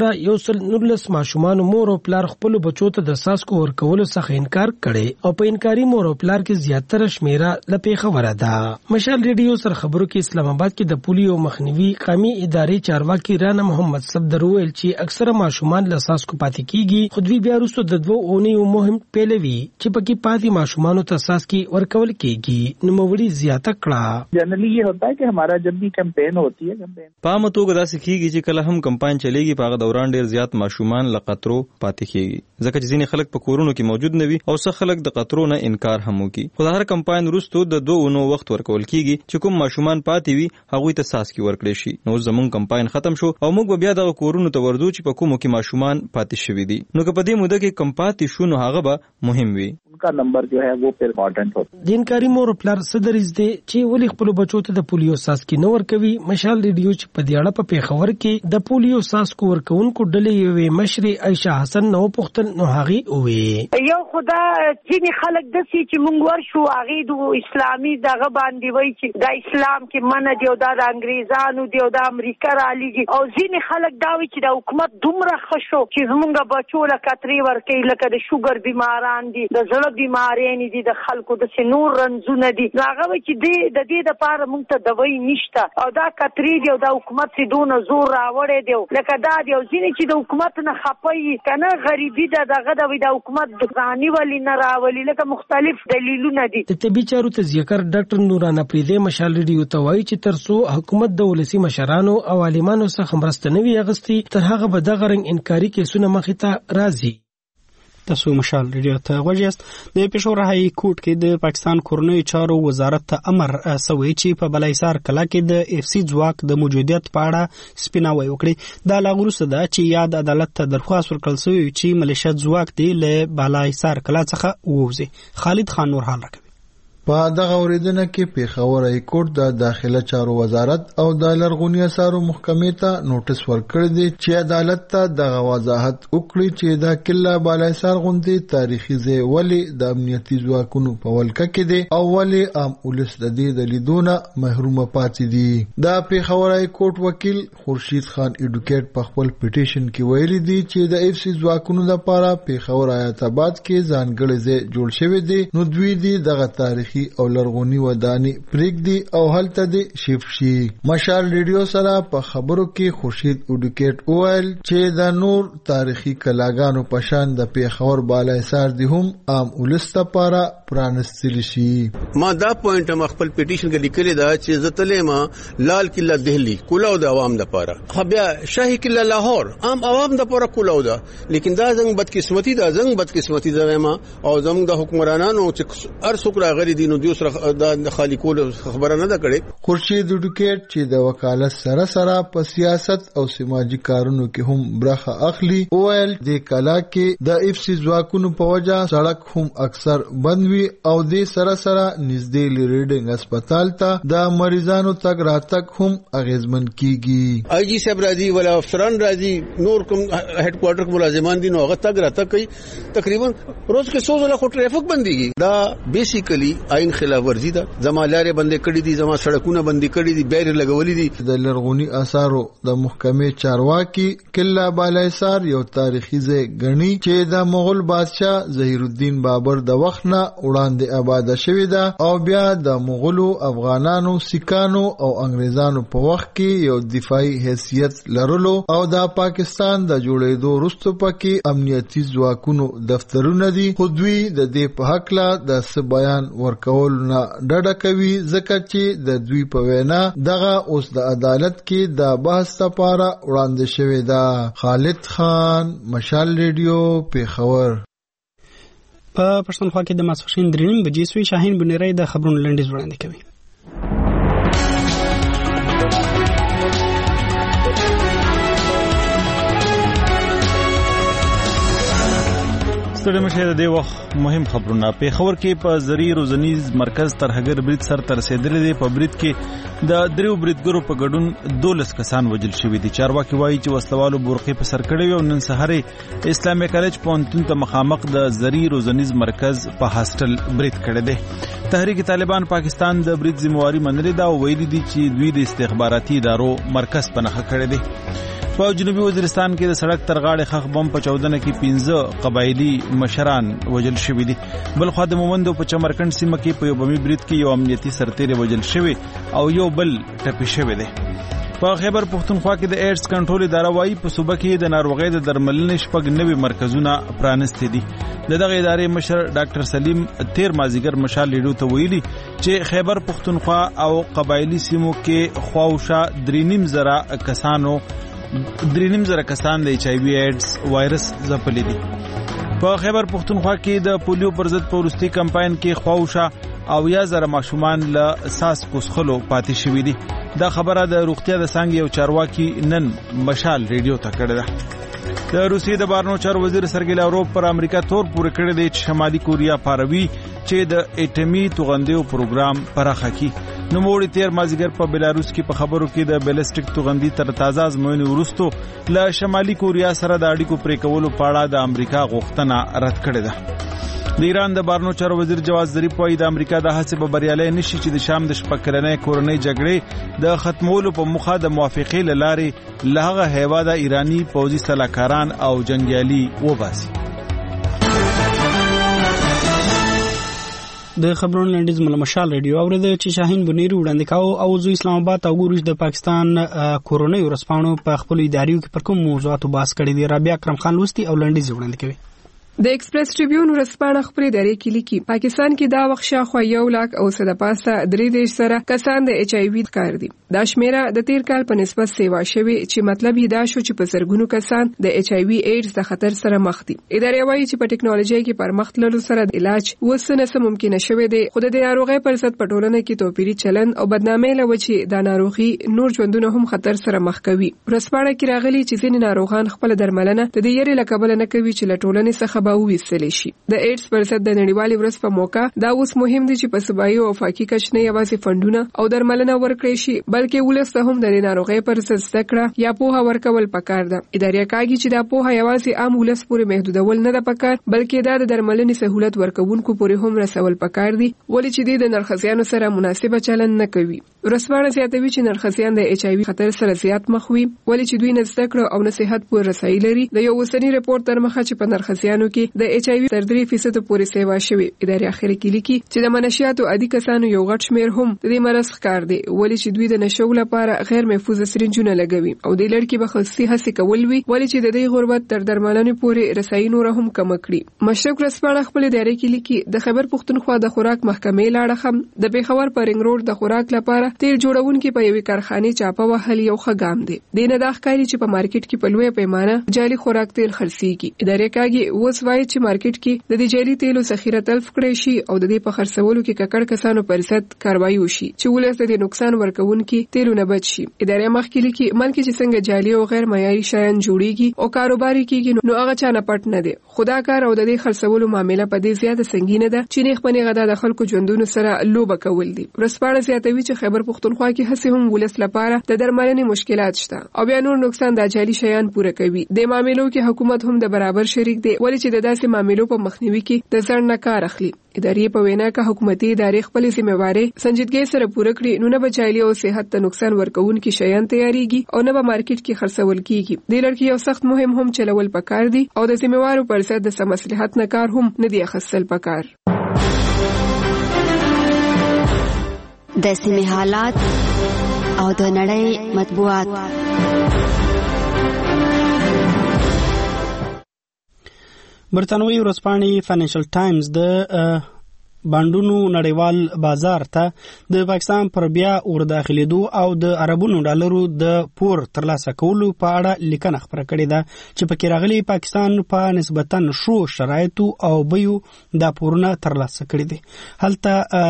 6,119 ماشومان مور او پلار خپل بچو ته د څاڅکو ورکولو څخه انکار کړي او په انکاري مور او پلار کې زیاتره شمیره لپاره خبره ده. مشال ریډیو سره خبرو کې اسلام آباد کې د پولیو مخنیوي قومي ادارې چارواکي رانا محمد صفدر ویل چې اکثره ماشومان له څاڅکو پاتې کیږي خو دوی بیا وروسته د 2 اونیو مهم پیلوي چې پکې پاتې ماشومانو ته څاڅکي ورکول کیږي. نوموړي زیاته کړه جنرلی یہ ہوتا ہے کہ ہمارا جب بھی کمپین ہوتی ہے په عام توګه داسې کیږي چې کله هم کمپاین چلیږي په هغه دوران ډیر زیات ماشومان له قطرو پاتې کیږي ځکه چې ځینې خلک په کورونو کې موجود نه وي او څه خلک د قطرو نه انکار هم وکړي. خو د هر کمپاین وروسته د 2 اونو وخت ورکول کیږي چې کوم ماشومان پاتې وي هغوی ته څاڅکي ورکړي شي. نو زموږ کمپاین ختم شو او موږ بیا د کورونو ته ورځو چې په کومو کې ماشومان پاتې شوي دي. نو که په دې موده کې کم پاتې شو نو هغه به مهم وي. کا نمبر جو ہے وہ پر امپورټنٹ ہوتا ہے. د انکاري مور پلار صدرز دي چې ولې خپل بچو ته د پولیو څاڅکي نه ورکوي. مشال ریډیو چې په دې اړه په پیښور کې د پولیو څاڅکو ورکوونکو ډلې یوې مشري عائشہ حسن نو پختل نو هغه وې یو خدا ځینې خلک دسي چې مونږ ورشو هغه د اسلامي دغه باندې وای چې د اسلام کې منه دی او د انګريزانو دی او د امریکا را لګي او ځینې خلک دا وی چې د حکومت دومره خشو چې زمونږ بچو له کتري ورکې لکه د شوګر بیماران دي د زړه بیمارین دي د خلکو د سنور رنځونه دي هغه چې د دې لپاره مونږ ته دوايي نشته او دا کتري دی او د حکومت سي دونه زور راوړې دی لکه دا دی او ځینې چې د حکومت نه خپي کنه غریبي دغه د حکومت دغانی ولی نه راولي لکه مختلف دلیلونه دي. د طبي چارو ته ذکر ډاکټر نورانه پریده مشال ریډیو ته وایي چې ترڅو حکومت د ولسی مشرانو او عالمانو څخه مرسته نه وي اغستي تر هغه به دغه رنګ انکاري کیسونه مخې ته راځي. تاسو مشال ریډیو ته غوږ یاست. د پېښور هاي کورټ کې د پاکستان کورنۍ چارو وزارت ته امر سوی چې په بلایسار کلا کې د اف سی ځواک د موجودیت په اړه سپیناوی وکړي. دا لا وروسته ده چې یاد عدالت ته درخواست ورکړل شوی چې ملیشیا ځواک دی له بلایسار کلا څخه ووځي. خالد خان نور حال راکوي. په دغه اوریدنه کې پیښور هاي کورټ د داخله چارو وزارت او د لرغونی اثارو محکمې ته نوټس ورکړی دی چې عدالت ته دغه وضاحت وکړي چې دا کله بالایسار غونډې تاریخي ځای ولې د امنیتي ځواکونو په ولکه کې دی او ولې عام ولس د دې د لیدونه محروم پاتې دي. د پیښور هاي کورټ وکیل خورشید خان ایډوکیټ په خپل پټیشن کې ویلي دی چې د اف سی ځواکونو لپاره پیښور حیات آباد کې ځانګړی ځای جوړ شوی دی نو دوی دی دغه تاریخ او لرغونی ودانی پریږدي او هلته دي شیف شي. مشال ریډیو سره په خبرو کې خورشید اډوکیټ وویل چې د نور تاریخي کلاګانو په شان د پیښور بالایسار دي هم عام ولس لپاره پرانستل شي. ما دا پوینټ هم خپل پټیشن کې لیکلی دا چې زتلې ما لال قلعه دهلی کولاو د عوام لپاره بیا شاهي قلعه لاهور عام عوام لپاره کولاو ده لیکن دا زنګ بدقسمتي دا زنګ بدقسمتي زما او زموږ د حکمرانانو چې هر څوک راغلي دي نو دوی سره د خالی کول خبره نه ده کړې. خورشید اډوکیټ چې د وکالت سره سره په سیاست او سماجی کارونو کې هم برخه اخلي ویل د کلا کې د اف سی ځواکونو په وجه سړک هم اکثر بند وي او د سره سره نږدې لیډینګ هسپتال ته د مریضانو تګ راتګ هم اغیزمن کیږي. آی جی صاحب راځي ولا افسران راځي نور کوم هډ کوارټر ملازمان دي نو هغه تګ راتګ کوي تقریبا روز کې 100 ځله خو ټریفیک بنديږي. دا بیسیکلی آئین خلاف ورزي ده. زما لارې بندې کړې دي زما سړکونه بندې کړې دي بیر لګولې دي. د لرغونی اثارو د محکمې چارواکي قلعه بالایسار یو تاریخي ځای ګڼي چې د مغول بادشاه ظهیر الدین بابر د وخت نه وړاندې آباد شوی ده او بیا د مغولو افغانانو سیکانو او انګریزانو په وخت کې یو دفاعي حیثیت لرلو او د پاکستان د جوړېدو وروسته پکې امنیتي ځواکونو دفترونه دي خو دوی د دې په حق لا د بیان ورک ورکول نه ډډه کوي ځکه چې د دوی په وینا دغه اوس د عدالت کې د بحث لپاره وړاندې شوې ده. خالد خان، مشال ریډیو، پیښور. په پښتونخوا کې د ماسپښین 3:30 بجې سوی. شاهین بنيري د خبرونو لنډیز وړاندې کوي. ستړي مشه د دې وخت مهم خبرونه. پیښور کې په زری روزنیز مرکز ترهګر برید سر تر رسیدلې دی. په برید کې د دریو بریدګرو په ګډون 12 کسان وژل شوي دي. چارواکي وایي چې وسلوالو بورقي په سر کړی او نن سهار اسلامي کالج پوهنتون ته مخامخ د زری روزنیز مرکز په هاستل برید کړی دی. تحریک طالبان پاکستان د برید ذمہواری منلې ده او ویلي دي چې دوی د استخباراتي ادارو مرکز په نښه کړی دی. په جنوبي وزیرستان کې د سړک تر غاړې خخ بم په 14 کې 15 قبایلی مشران وژل شوي دي. بل خو د مومندو په چمرکند سیمه کې په یو بمي برید کې یو امنیتي سرتیری وژل شوی او یو بل ټپي شوی دی. په خیبر پښتونخوا کې د ایډز کنټرول اداره وايي په صوبه کې د ناروغۍ د درملنې شپږ نوي مرکزونه پرانستي دي. دغه ادارې مشر ډاکټر سلیم تیر مازیګر مشال لیډو ته ویلي چې خیبر پښتونخوا او قبایلی سیمو کې خواوشا 3.5 کسانو 3.5 کسان د HIV ایډز وایرس ځپلي دي. په خیبر پښتونخوا کې د پولیو پر ضد په وروستي کمپاین کې خواوشا او 1000 ماشومان له ساس کوسخلو پاتې شوي دي. دا خبره د روغتیا د څنګه یو چارواکي نن مشال ریډیو ته کړې ده. د روسیې د بهرنیو چارو وزیر سرګی لاوروف پر امریکا تور پورې کړی دی چې شمالي کوریا پاروي چې د اټمی توغندیو پروګرام پراخه کړي. نوموړي تیر مازیګر په بلاروس کې په خبرو کې د بیلسټیک توغندي تر تازه ازموینې وروسته له شمالي کوریا سره د اړیکو پرې کولو په اړه د امریکا غوښتنه رد کړې ده. د ایران د بهرنیو چارو وزیر جواز ظریف وايي د امریکا د هڅې به بریالۍ نشي چې د شام د شپږ کورنۍ جګړې د ختمولو په موخه د موافقې له لارې له هغه هیواده ایرانی پوځي سلاکاران او جنګیالي وباسي. د خبرونو لنډیز مشال ریډیو اورده چې شاهین بنيري وړاندې کاوه او زو اسلام آباد او ګورج د پاکستان کورونی ورسپانو په خپل اداریو کې پر کوم موضوعاتو بحث کړی دی. رابعه اکرم خان لوستي او لنډیز وړاندې کوي. د ایکسپریس ټریبیون ورسپانه خبري درې کې لیکي پاکستان کې دا وخت شاخوا 1 لک او صد پاسه 3 سره کسان د HIV کار دي. دا شمیره د تیر کال په نسبت سیوا شوی چې مطلب یې دا شو چې په زرګونو کسان د HIV ایډز د خطر سره مخ دي. ادارې وايي چې په ټکنالوژي کې پرمخت لرلو سره د علاج وسنه ممکن شوی دی. خو د ناروغي پر ضد په ټولنه کې توپیری چلن او بدنامي لوي د ناروغي نور ژوندونه هم خطر سره مخ کوي. ورسپانه کې راغلي چې ځینې ناروغان خپل درملنه د دې یری لکبل نه کوي چې له ټولنې څخه به وېستل شي. د ایډز پر ضد د نړیوالې ورځ په موقع دا اوس مهم دي چې په صوبایي او افاقي کچه نه یوازې فندونه او درملنه ورکړي شي بلکې ولسته هم د ناروغۍ پر ضد زده کړه یا پوهه ورکول پکار ده. ادارې کاږي چې دا پوهه یوازې عام ولس پورې محدودول نه ده پکار بلکې دا د درملنې سہولت ورکوونکو پورې هم رسول پکار دي ولې چې د نرخصیانو سره مناسبه چلن نه کوي. ورسپانه زیاتوي چې نرخصیان د HIV خطر سره زیات مخ وي ولې چې دوی نه زده کړه او نصيحت پورې رسایي لري. د یو اوسنی رپورت تر مخه چې په نرخصیانو کې د HIV تر 3% پورې سیوا شوی. ادارې اخر کې لیکي چې د منشیاتو عادي کسانو یو غټ شمیر هم د دې مرض ښکار دي ولې چې دوی د نشو لپاره غیر محفوظ سرنجونه لګوي او د لړکی به خصوصي هڅه کول وی ولې چې د دې غربت تر درملنې پورې رسایي نور هم کم کړي. مشرق رسپانه خپل ادارې کې لیکي د خیبر پښتونخوا د خوراک محکمې لاړه خم د پیښور پر رنګ روډ د خوراک لپاره تیل جوړونکو په یوې کارخانه چاپه وهل یو خګام دی. دینه د ښکاری چې په مارکیټ کې په لوی پیمانه جعلي خوراک تیل خرڅيږي. ادارې کاږي اوس وایي چې مارکیټ کې د دې جعلي تیلو ذخیره تلف کړی شي او د دې په خرڅولو کې ککړ کسانو پر ضد کاروایی وشي چې ولس د نقصان ورکوونکي تیلو نه بچ شي. ادارې مخکې لیکي ملک چې څنګه جعلي او غیر معیاري شیان جوړیږي او کاروباري کیږي نو هغه چا نه پټ نه دی. خدا کار او د دې خرڅولو معاملې په دې زیاته سنگینه ده چې نه خپل غدا د خلکو ژوندونو سره لوبه کول دي. ورسپانه زیاتوي چې خیبر پښتونخوا کې هڅه هم ولس لپاره د درملنې مشکلات شته او بیا نور نقصان د جعلي شیان پوره کوي. د معاملو کې حکومت هم د برابر شریک دی ولې چې د داسې معاملو په مخنیوي کې د ځان نه کار اخلي. ادارې په وینا کې حکومتي ادارې خپل ذمہواری سنجیدګۍ سره پوره کړي نو نه بچایلی او صحت ته نقصان ورکوونکي شیان تیاریږي او نه به مارکیټ کې خرڅول کیږي. د لړکی یو سخت مهم هم چلول پکار دي او د ذمہوارو پر ضد د مصلحت نه کار هم نه دی اخیستل پکار. د سیمې حالات او د نړۍ مطبوعات. برتانوي ورځپاڼې فاینانشل ټایمز د بانډونو نړیوال بازار ته د پاکستان پر بیا ورداخلېدو او د عربونو ډالرو د پور ترلاسه کولو په اړه لیکنه خپره کړې ده چې پکې راغلي پاکستان په نسبتاً شو شرایطو او بیو دا پورونه ترلاسه کړي دي. هلته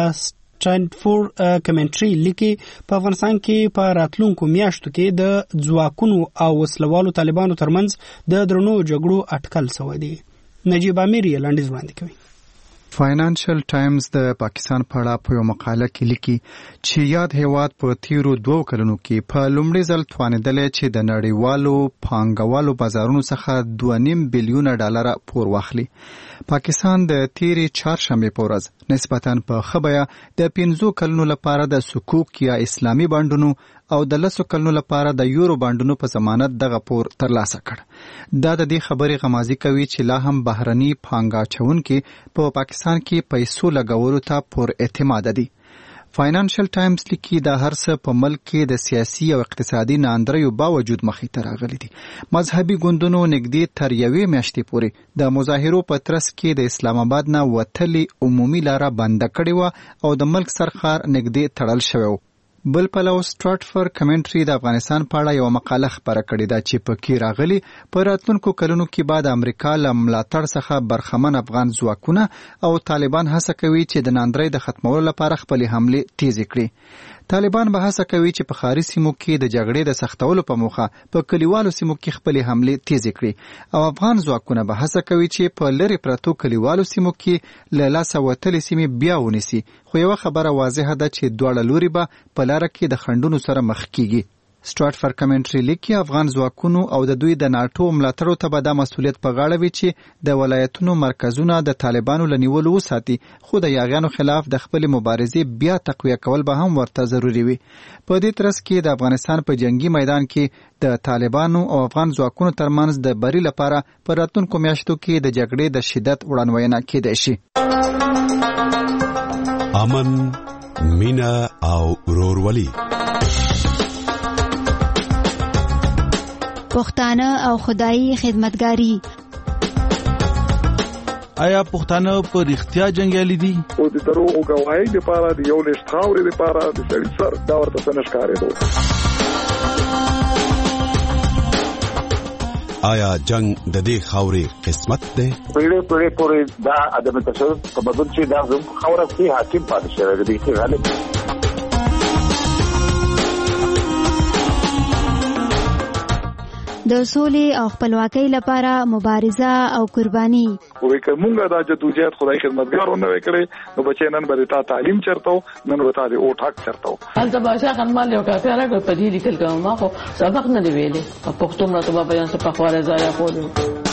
سټانفورد کمنټري لیکي په افغانستان کې په راتلونکو میاشتو کې د ځواکونو او وسلوالو طالبانو ترمنځ د درنو جګړو اټکل شوی دی. نجیب امیر یې لاندې وړاندې کوي. فاینانشل ټایمز د پاکستان په اړه په یو مقاله کې لیکي چې یاد هیواد په تیرو 2 کلونو کې په لومړي ځل توانیدلی چې د نړیوالو پانګوالو بازارونو څخه $2.5 بلیون پور واخلي. پاکستان د تیرې چهارشنبې په ورځ نسبتاً په ښه بیه د 15 کلونو لپاره د صکوک یا اسلامي بانډونو او د 10 کلونو لپاره د یورو بانډونو په ضمانت دغه پور ترلاسه کړ. دا د دې خبرې غمازي کوي چې لا هم بهرني پانګه اچونکي په پاکستان کې پیسو لګولو ته پر اعتماد دي. فاینانشل ټایمز لیکي دا هر څه په ملک کې د سیاسي او اقتصادي ناندریو باوجود مخې ته راغلي دي. مذهبي ګوندونو نږدې تر 1 میاشتې پورې د مظاهرو په ترڅ کې د اسلام آباد نه وتلې عمومي لاره بنده کړې وه او د ملک سرخار نږدې تړل شوی و. بل پلو سټارټفر کمنټري د افغانستان په اړه یو مقاله خپره کړې ده چې پکې راغلي په راتلونکو کلونو کې بعد امریکا له ملاتړ څخه برخمن افغان ځواکونه او طالبان هڅه کوي چې د ناندرۍ د ختمولو لپاره خپلې حملې تیزې کړي. طالبان به هڅه کوي چې په ښاري سیمو کې د جګړې د سختولو په موخه په کلیوالو سیمو کې خپلې حملې تیزې کړي او افغان ځواکونه به هڅه کوي چې په لرې پرتو کلیوالو سیمو کې له لاسه وتلې سیمې بیا ونیسي. خو یوه خبره واضحه ده چې دواړه لوري به په لاره کې د خنډونو سره مخ کیږي. سټارټفر کمنټري لیکي افغان ځواکونو او د دوی د ناټو ملاتړو ته به دا مسؤلیت په غاړه وي چې د ولایتونو مرکزونه د طالبانو له نیولو وساتي، خو د یاغیانو خلاف د خپلې مبارزې بیا تقویه کول به هم ورته ضروري وي. په دې ترڅ کې د افغانستان په جنگي میدان کې د طالبانو او افغان ځواکونو ترمنځ د بری لپاره په راتلونکو میاشتو کې د جګړې د شدت وړاندوینه کېدای شي. امن، مینا او ورورولي، پښتانه او خدایي خدمتګاری. آیا پښتانه په رښتیا جنگیالي دي؟ او د دروغو گواهی لپاره د یو لښت خاورې لپاره د سړي سر دا ورته څه نشکارېدو. آیا جنگ د دې خاورې قسمت دی؟ پیړۍ پورې دا عدم تشدد تمدن چې دا زموږ خاوره کې حاکم پاتې شوی دی چې غالب د سولې او خپلواکۍ لپاره مبارزه او قرباني. وې کومه دا جدوجہد خدای خدمتګارو نه وکړي نو بچي نن به تا تعلیم چرته نن به تا او ټاک چرته. هلته باشا خنمال یو کافي راغی په دې لیکل کوم ما خو سبق نه دی ویلي په پښتو مرته په بیان څه په خواره ځای خوري.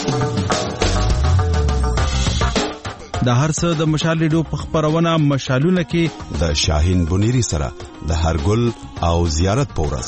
د هر څه د مشال ریډیو په خبرونه مشالونه کې د شاهین بنيري سره د هرګل او زیارت پورس.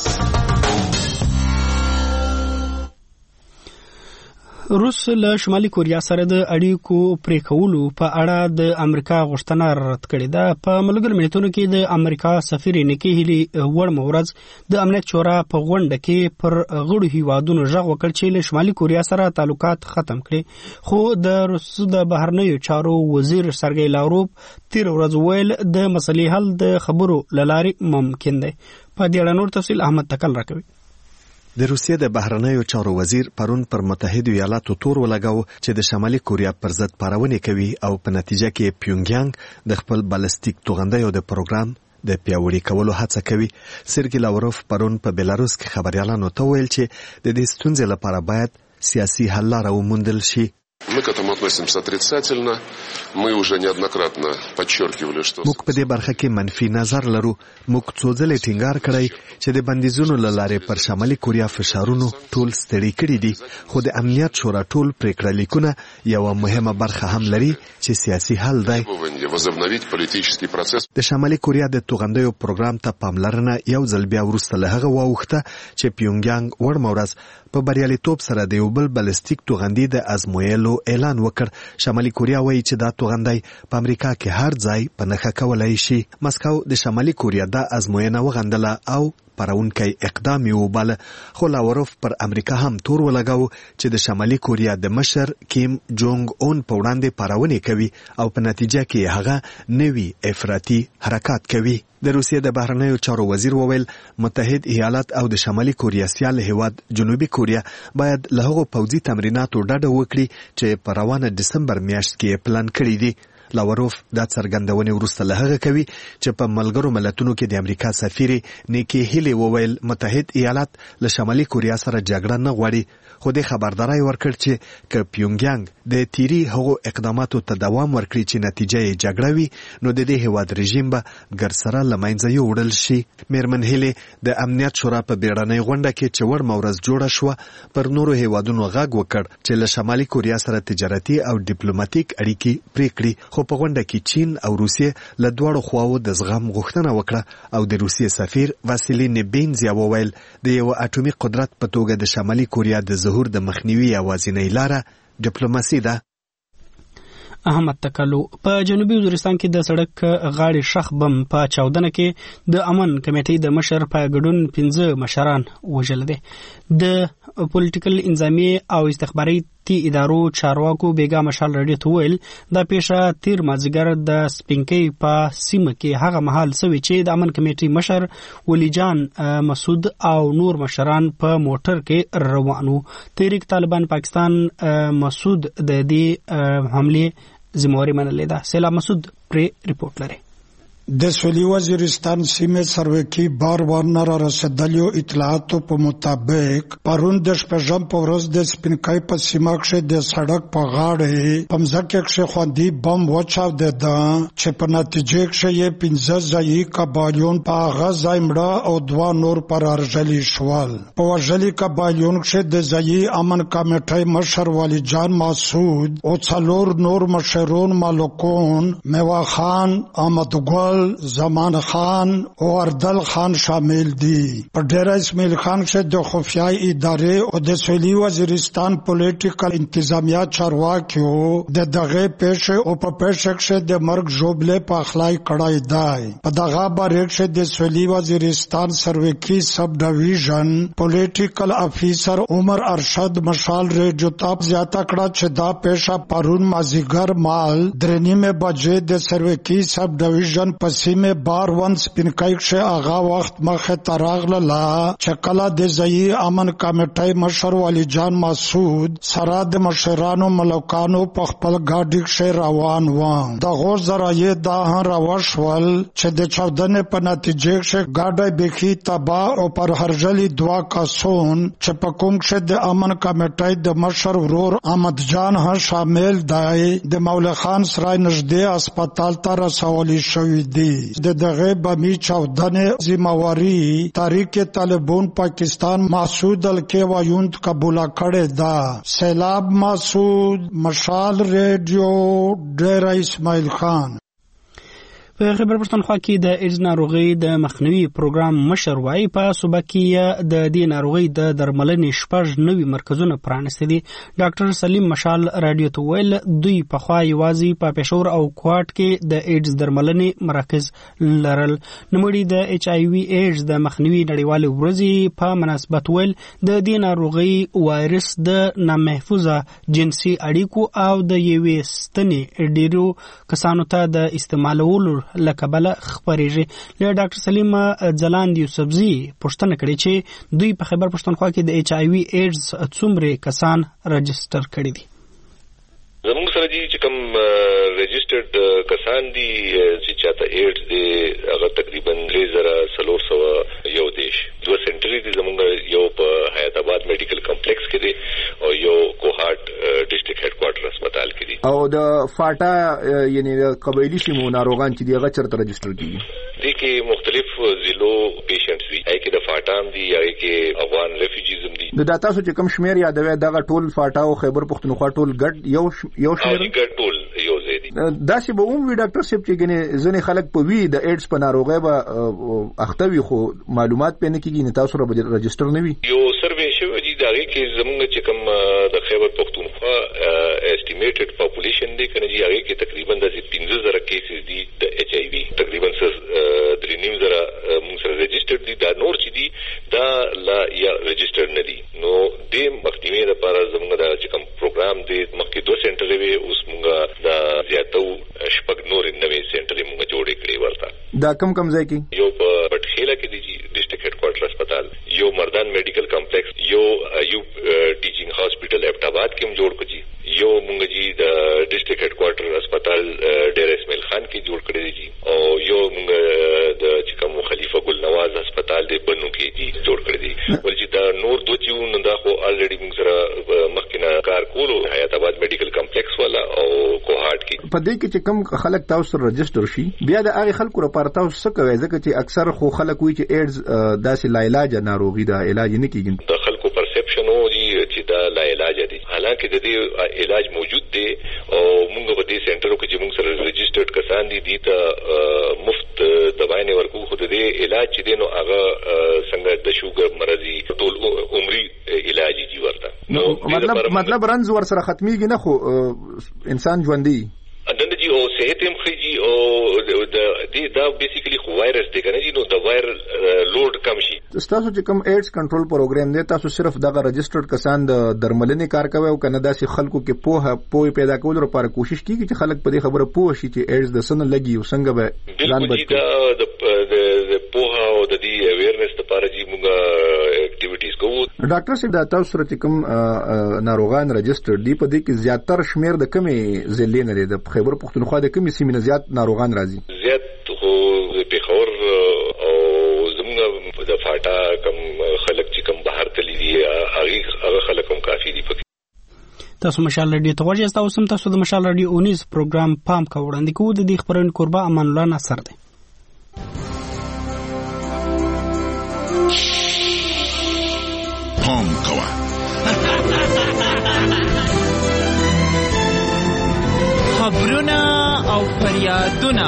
روس له شمالي کوریا سره د اړیکو پریکولو په اړه د امریکا غوښتنه رد کړې ده. په ملګرو ملتونو کې د امریکا سفیر نیکی هیلی وړمه ورځ د امنیت شورا په غونډه کې پر غړو هیوادونو غږ وکړ چې له شمالي کوریا سره تعلقات ختم کړي. خو د روس د بهرنیو چارو وزیر سرګی لاوروف تیر ورځ ویل د مسلې حل د خبرو لارې ممکن دی. په دې اړه نور تفصیل احمد تکل راکوي. د روسیې د بهرنیو چارو وزیر پرون پر متحده ایالاتو تور ولګاو چې د شمالي کوریا پر ضد پارونې کوي او په نتیجه کې پیونګیانګ د خپل بالستیک توغندیو د پروګرام د پیاوړي کولو هڅه کوي. سرګی لاوروف پرون په بلاروس کې خبريالانو ته ویل چې د دې ستونزې لپاره باید سیاسي حل لاره وموندل شي. Мы к этому относимся отрицательно. Мы уже неоднократно подчеркивали, что موږ په دې برخه کې منفي نظر لرو. موږ څو ځله ټینګار کړی چې د بندیزونو له لارې پر شمالي کوریا فشارونو ټول ستړي کړي دي، خو د امنیت شورا ټول پریکړه لیکونه یو مهمه برخه هم لري چې سیاسي حل دی. د شمالي کوریا د توغندیو پروګرام ته پاملرنه یو ځل بیا وروسته له هغه واوښته چې پیونګیانګ وړمه ورځ په بریالیتوب سره د یو بل بالستیک توغندي د ازمویلو اعلان وکړ. شمالي کوریا وایي چې دا توغندی په امریکا کې هر ځای په نښه کولای شي. مسکو د شمالي کوریا د ازموینه وغندله او پرونکی اقدام یې وباله، خو لاوروف پر امریکا هم تور ولګاوه چې د شمالي کوریا د مشر کیم جونګ اون په وړاندې پارونې کوي او په نتیجه کې هغه نوي افراطي حرکات کوي. د روسیې د بهرنیو چارو وزیر وویل متحد ایالات او د شمالي کوریا سیال هیواد جنوبي کوریا باید له هغو پوځي تمریناتو ډډه وکړي چې په روانه دسمبر میاشت کې پلان کړي دي. لاوروف دا څرګندونې وروسته له هغه کوي چې په ملګرو ملتونو کې د امریکا سفیر نیکی هیلی وویل متحد ایالات له شمالي کوریا سره جګړه نه غواړي، خو د خبرداري ورکړ چې که پیونګیانګ د تیری هغو اقداماتو ته دوام ورکړي چې نتیجه یې جګړه وي، نو د دې هیواد رژیم به ګرسره له منځه یوړل شي. میرمن هیلی د امنیت شورا په بیړنۍ غونډه کې چې وړ مورز جوړه شوه پر نورو هیوادونو غږ وکړ چې له شمالي کوریا سره تجارتي او ډیپلوماټیک اړیکې پرې کړي، خو په غونډه کې چین او روسیې له دواړو خواو د زغم غوښتنه وکړه او د روسیې سفیر واسیلی نیبینزیا وویل د یو اټومي قدرت په توګه د شمالي کوریا د ظهور د مخنیوي یوازینۍ لاره ډیپلوماسي ده. احمد تکلو په جنوبي وزیرستان کې د سړک غاړې شخ بم په چاودنه کې د امن کمیټې د مشر په ګډون 15 مشران وژل دي. د پولیټیکل انضامي او استخباراتي ادارو چارواکو بیګا مشال رادیو ته ویل دا پیښه تیر مازیګر د سپینکۍ په سیمه کې هغه مهال سوي چې د امن کمیټې مشر ولی جان مسعود او نور مشران په موټر کې روانو. تحریک طالبان پاکستان مسعود د دې حمله ذمہواری منلې ده. سیلا مسعود پر ریپورت لري. د سویلي وزیرستان سیمې سروکی بار نه را رسیدلیو اطلاعاتو په مطابق پرون د شپږم په ورځ د سپینکۍ په سیمه کې د سړک په غاړه په مځکه کې خوندي بم وچاوده چې په نتیجه کې یې 15 ځایي کبالیون په هغه ځای مړه او 2 نور پر ارجلی شول. په وژلي کبالیون کې د ځایي امن کمیټې مشر ولی جان مسعود او 4 نور مشرون مالکون میوا خان احمد ګل زمان خان او اردل خان شامل دي. په ډیره اسماعیل خان چې د خفیه ادارې او د سویلي وزیرستان پولیټیکل انتظامیه چارواکیو د دغه پیښې او په پیښه کې د مرګ جوړبلې په اخلای کړای دی. په دغه باره کې د سویلي وزیرستان سروکی سب ډیویژن پولیټیکل افیسر عمر ارشد مشال ریډیو ته زیاته کړه چې دا پیښه پرون مازیګر مال 3:30 بجې د سروکی سب ډیویژن پسیمه بار ون سپینکای شه آغا وخت مخه تراغله چې کله د ځای امن کمیټې مشر ولی جان مسعود سره د مشرانو ملکانو په خپل گاډي شه روان و. د غور ذرایع دا راوښول چې د چاودنې په نتیجه شه گاډي بخي تبا او پر هرجلی 2 کسون چې په کوم شه د امن کمیټې د مشر ورور احمد جان ها شامل دی د مولا خان سرای نږدې هسپتال ته رسولي شوی دی. د دغه بمی چاودنې ذمہواری تحریک طالبان پاکستان مسعود الکی وایوند قبول کړی دا. سیلاب مسعود مشال ریډیو ډیر اسماعیل خان. په خیبر پښتونخوا کې د ایډز ناروغي د مخنیوي پروګرام مشر وایي په صوبه کې د دې ناروغي د درملنې 6 نوي مرکزونه پرانیستي دي. ډاکټر سلیم مشال رادیو ته ویل دوی په خوا یوازې په پېښور او کوټ کې د ایډز درملنې مراکز لرل. نوموړي د ایچ آی وی ایډز د مخنیوي نړیوالې ورځې په مناسبت ویل د دې ناروغي وایرس د نامحفوظه جنسي اړیکو او د یوې ستنې ډیرو کسانو ته د استعمالولو لکبله خبرېږي. له ډاکټر سلیم ځلاند یوسفزي پوښتنه کړې چې دوی په خیبر پښتونخوا کې د ایچ آی وی ایډز څومره کسان رجسټر کړي دي. زموږ سره چې کوم رجسټرډ کسان دي چې چاته ایډز دی هغه تقریبا 3401 دوه سنټري دي زموږ یو په حیات آباد میډیکل کمپلیکس کې دي او یو کوهاټ ډسټریکټ هډ کوارټر هسپتال کې دي. او د فاټا یعنی قبایلی سیمو ناروغان چې دی هغه چرته رجسټر کیږي دي کې مختلف ضلعو پیشنټس دي هغه کې د فاټام دي هغه کې افغان ریفیوجیز دي. د داتا سو چې کم شمیر یادوي دغه ټول فاټا او خیبر پښتونخوا ټول ګډ یو شمیر ګډ ټول یو ځای دي. داسې به وی ډاکټر صاحب چې ګنې ځنې خلک په وی د ایډز په ناروغي به اختوي خو معلومات پې نه کیږي نه تاسو را رجسټر نه وي. یو سروې شوی دی دغه کې زموږ چې کوم د خیبر پښتونخوا اسټیمیټډ پاپولیشن دی کنه هغه کې تقریبا د 15000 کیسز دي د ایچ آی وی تقریبا 3.5 موږ سره رجسټرډ دي. دا نور چې دي یا رجسټرډ نه دي. نو د مخنیوي لپاره زموږ د چې کوم پروګرام دی مخکې 2 سنټر وي، اوس موږ د زیاتو شپږ نور نوې سنټر موږ جوړې کړې ورته. دا کم زای کې یو په پټخیله کې دی ډیسټریکټ هډ کوارټر هسپتال، یو مردان میډیکل کمپلیکس، یو ایوب ټیچینګ هاسپټل ایبټاباد کې هم جوړ کړی، یو موږ جی د ډیسټریکټ هډ کوارټر هسپتال ډیر اسماعیل خان کې جوړ کړی دی، او یو موږ د چې کوم خلیفہ ګل نواز هسپتال دی بنو کې دی جوړ کړی دی. ولې دا نور دوه چې نن دا خو الریډي موږ سره مخکینه کار کولو، حیات آباد میډیکل کمپلیکس والا او کوهاټ کې. په دې کې چې کم خلک تاسو سره رجسټر شي، بیا د هغه خلکو لپاره تاسو څه کوي؟ ځکه چې اکثر خو خلک وایي چې ایډز داسې لا علاج ناروغي ده، علاج نه کیږي. د خلکو پرسپشن او چې دا لا علاج دي، حالانکه د دې علاج موجود دی او موږ په دې سنټرو کې چې موږ سره رجسټرډ کسان دي ته مفت دوايانې ورکو. خو د دې علاج چې دی نو هغه څنګه د شوګر مرضی ټول عمري علاج دي ورته. نو مطلب رنز ور سره ختميږي نه، خو انسان ژوندۍ اندنه جی او صحت هم خيجي او دا بیسیکلی خو وایرس دی کنه جی، نو د وایرل لوډ کم شي. تاسو چې کوم ایډز کنټرول پروګرام دی، تاسو صرف دغه رجسټرډ کسان د درملنې کار کوي او کنه داسې خلکو کې پوهه پیدا کولو لپاره کوشش کیږي چې خلک په دې خبره پوه شي چې ایډز د سن لګي او څنګه به ځان بچي. د پوهه او د دې اویرنس لپاره جی موږ اکټیویټیز کوو. ډاکټر صاحب دا تاسو سره چې کوم ناروغان رجسټرډ دي، په دې کې زیاتره شمیر د کمې ضلع نه دي، د خیبر پختونخوا د کمې سیمې نه زیات ناروغان راځي. زیات خو پیښور او زموږ د فاټا کم خلک چې کم بهر تللی دي، هغه خلک هم کافي دي. تاسو مشال رادیو ته ورجاست او سم تاسو د مشال رادیو اونیز پروګرام پام کا وړاندې کوو. د دې خبرونې قربا امان الله نصر دی. پام کوه خبرونه او فریادونه.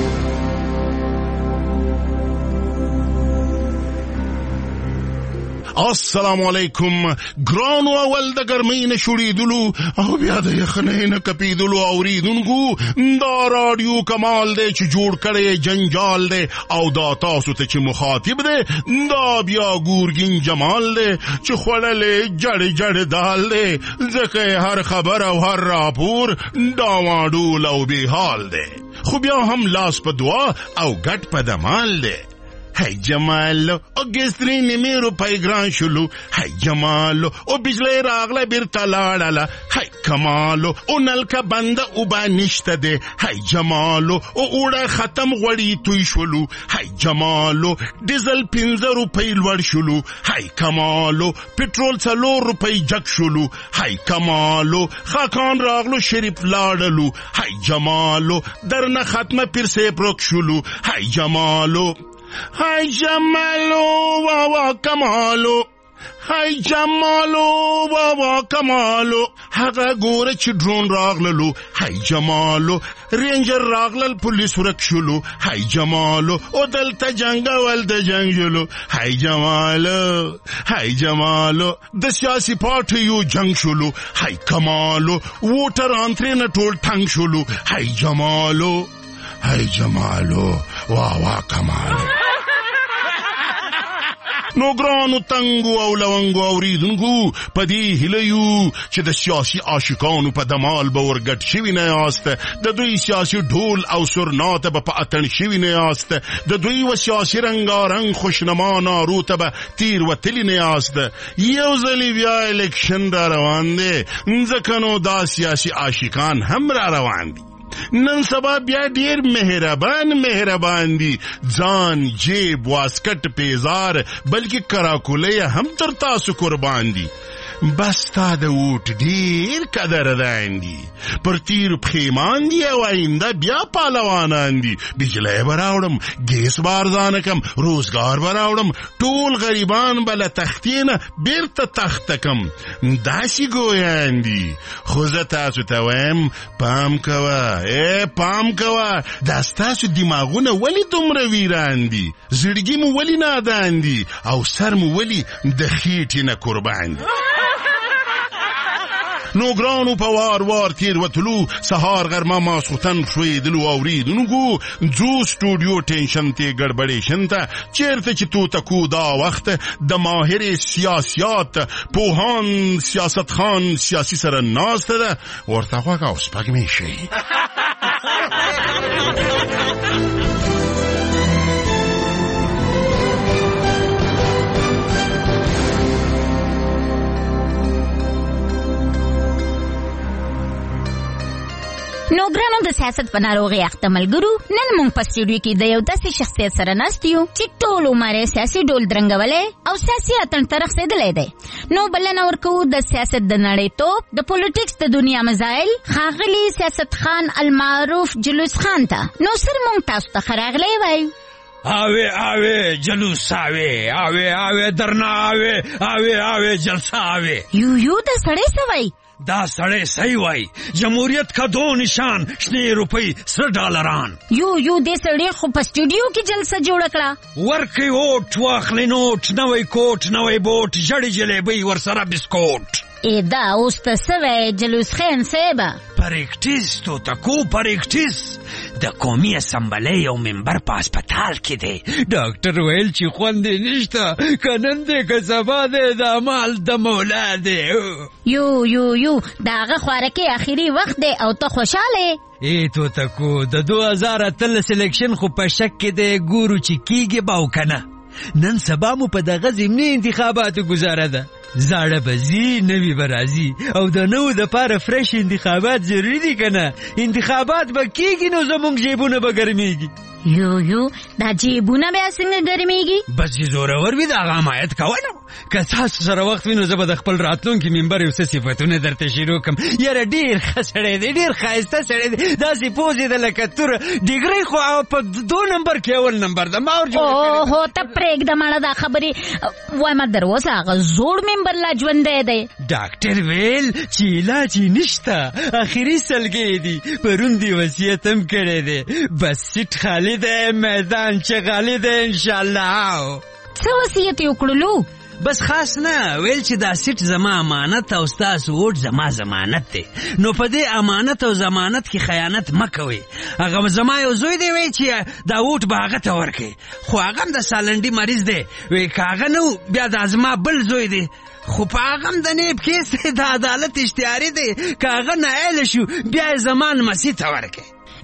السلام علیکم. ګرانو اول د ګرمۍ نه شوړېدلو او بیا د یخنۍ نه کپېدلو اوریدونکو، دا رادیو کمال دی چې جوړ کړی جنجال دی، او دا تاسو ته چې مخاطب دی دا بیا ګورګین جمال دی چې خوړلې جړې جړې دال دی، ځکه هر خبر او هر راپور ډاواډول او بې حال دی، خو بیا هم لاس په دعا او ګټ په دمال دی. هی جمالو او گستری نیمی روپای گران شلو، هی جمالو او بجلی راغله بیرته لاړله، هی کمالو او نلکه بنده او با نشته ده، هی جمالو او اوړه ختم غوړي توی شلو، هی جمالو ډیزل 15 روپۍ لوړ شلو، هی کمالو پټرول 4 روپۍ جګ شلو، هی کمالو خاکان راغلو شریف لاړلو، هی جمالو درنه ختمه پیرسه پروک شلو، هی جمالو هی جمالو واوا کمالو، هی جمالو واوا کمالو، هغه ګوره چې ډرون راغللو، هی جمالو رینجر راغلل پولیس ورک شلو، هی جمالو او دلته جنگول د جنگ شلو، هی جمالو هی جمالو د سیاسي پارټیو جنگ شلو، هی کمالو ووټر انترې نه ټول ټنګ شلو، هی جمالو هی جمالو واوا کمالو. نو ګرانو تنګو او لونګو اوریدونکو، په دې هیله یو چې د سیاسي عاشقانو په دمال به ورګډ شوي نه یاست، د دوی سیاسي ډول او سرناته به په اتڼ شوي نه یاست، د دوی و سیاسي رنګارنګ خوشنما نارو ته به تیر وتلي نه یاست. یو ځلې بیا الیکشن را روان دی، ځکه نو دا سیاسي عاشقان هم را روان دي. نن سبا بیا ډیر مهربان دي، ځان جیب واسکټ پیزار بلکې کراکوله هم تر تاسو قربان دي. بس تا د ووټ ډیر قدردان دي، پر تیر پښیمان دي او آینده بیا پهلوانان دي. بجلی به راوړم، ګیس به ارزانه کم، روزګار به راوړم، ټول غریبان به له تختې نه بیرته تخته کم. داسې ګویان دي. خو زه تاسو ته وایم پام کوه، پام کوه، دا ستاسو دماغونه ولې دومره ویران دي، زړګي مو ولې نادان دي او سر مو ولې د خېټې نه قربان دي. نو ګرانو په وار وار تیر وتلو سهار غرمه ماسخوتن ښویېدلو اوریدونکو ځو سټوډیو ټینشن ته ګډبډېشن ته چیرته چې توتکو دا وخت د ماهر سیاسیات پوهان سیاست خان سیاسي سره ناسته ده ورته غوږ او سپږمې شي. نو ګرانو د سیاست په ناروغۍ اخته ملګرو، نن موږ په سټوډیو کې د یو داسې شخصیت سره ناست یو چې ټول عمر یې سیاسي ډول درنګولی او سیاسي اتڼ ته رسېدلی دی. نو بلنه ورکوو د سیاست د نړیتوب د پولیټکس د دنیا مزایل ښاغلي سیاست خان المعروف جلوس خان ته. نو سر موږ تاسو ته ښه راغلی وایو. آوے جلوس آوے درنا آوے جلسہ آوے. یو دا سڑے سوائی دا سڑے صحیح وائی. جمہوریت کا 2 نشان شنی روپی $100. یو دے سڑے خو په سټوډیو کې جلسه جوړ کړه. ورکی اوټ واخلی نوټ نوی کوټ نوی بوټ جړی جلیبی ورسره بسکوټ. دا اوس ته سوی جلوس خان صاحبه پریکټیس تو تکو پریکټیس د قومي اسمبلی او منبر په هسپتال کې دی. ډاکټر ویل چې خوندې نشته کنن دی که سبا دی د عمل د مولا دی. یو دا هغه خوارکې اخري وخت دی او ته خوشحاله ای تو تکو د 2013 سلیکشن خو په شک کې دی ګورو چې کیږي به او کنه. نن سبا مو په دغه ضمني انتخاباتو ګزاره ده. زاړه بزی نوی برازی او د نو د پاره فرش انتخابات ضروری دي کنه. انتخابات به کیږي نو زمونږ جیبونه به ګرمیږي. یو دا جیبونه بیا څنګه ګرمیږي؟ بس چې زورور وي د هغه حمایت کوه نو. که تاسو سره وخت وي نو زه به د خپل راتلونکي منبر یو څه صفتونه درته شروع کړم. یاره ډېر ښه سړی دی ډېر ښایسته سړی دی داسې پوز یې ده لکه توره ډیګرۍ خو په 2 نمبر کې اول نمبر ده. ما اوهو ته پرېږده مړه دا خبرې وایم در اوسه هغه زوړ منبر لا ژوندی دی. ډاکټر ویل چې علاج یې نشته اخري سلګۍ دي. پرون دې وصیت هم کړی دی بس سیټ خالی دی میدان چې غالی دی انشاءالله. څه وصیت یې وکړلو؟ بس خاص نه ویل چې دا سیټ زما امانت او ستاسو ووټ زما ضمانت دی. نو په دې امانت او ضمانت کې خیانت مه کوئ. هغه زما یو زوی دی وی چې دا ووټ به هغه ته ورکړي خو هغه هم د سالنډي مریض دی. وی که هغه نه بیا دا زما بل زوی دی خو په هغه هم د نیب کیس دی د عدالت اشتهاري دی. که هغه ناایله شو بیا یې زما لمسي ته ورکړي.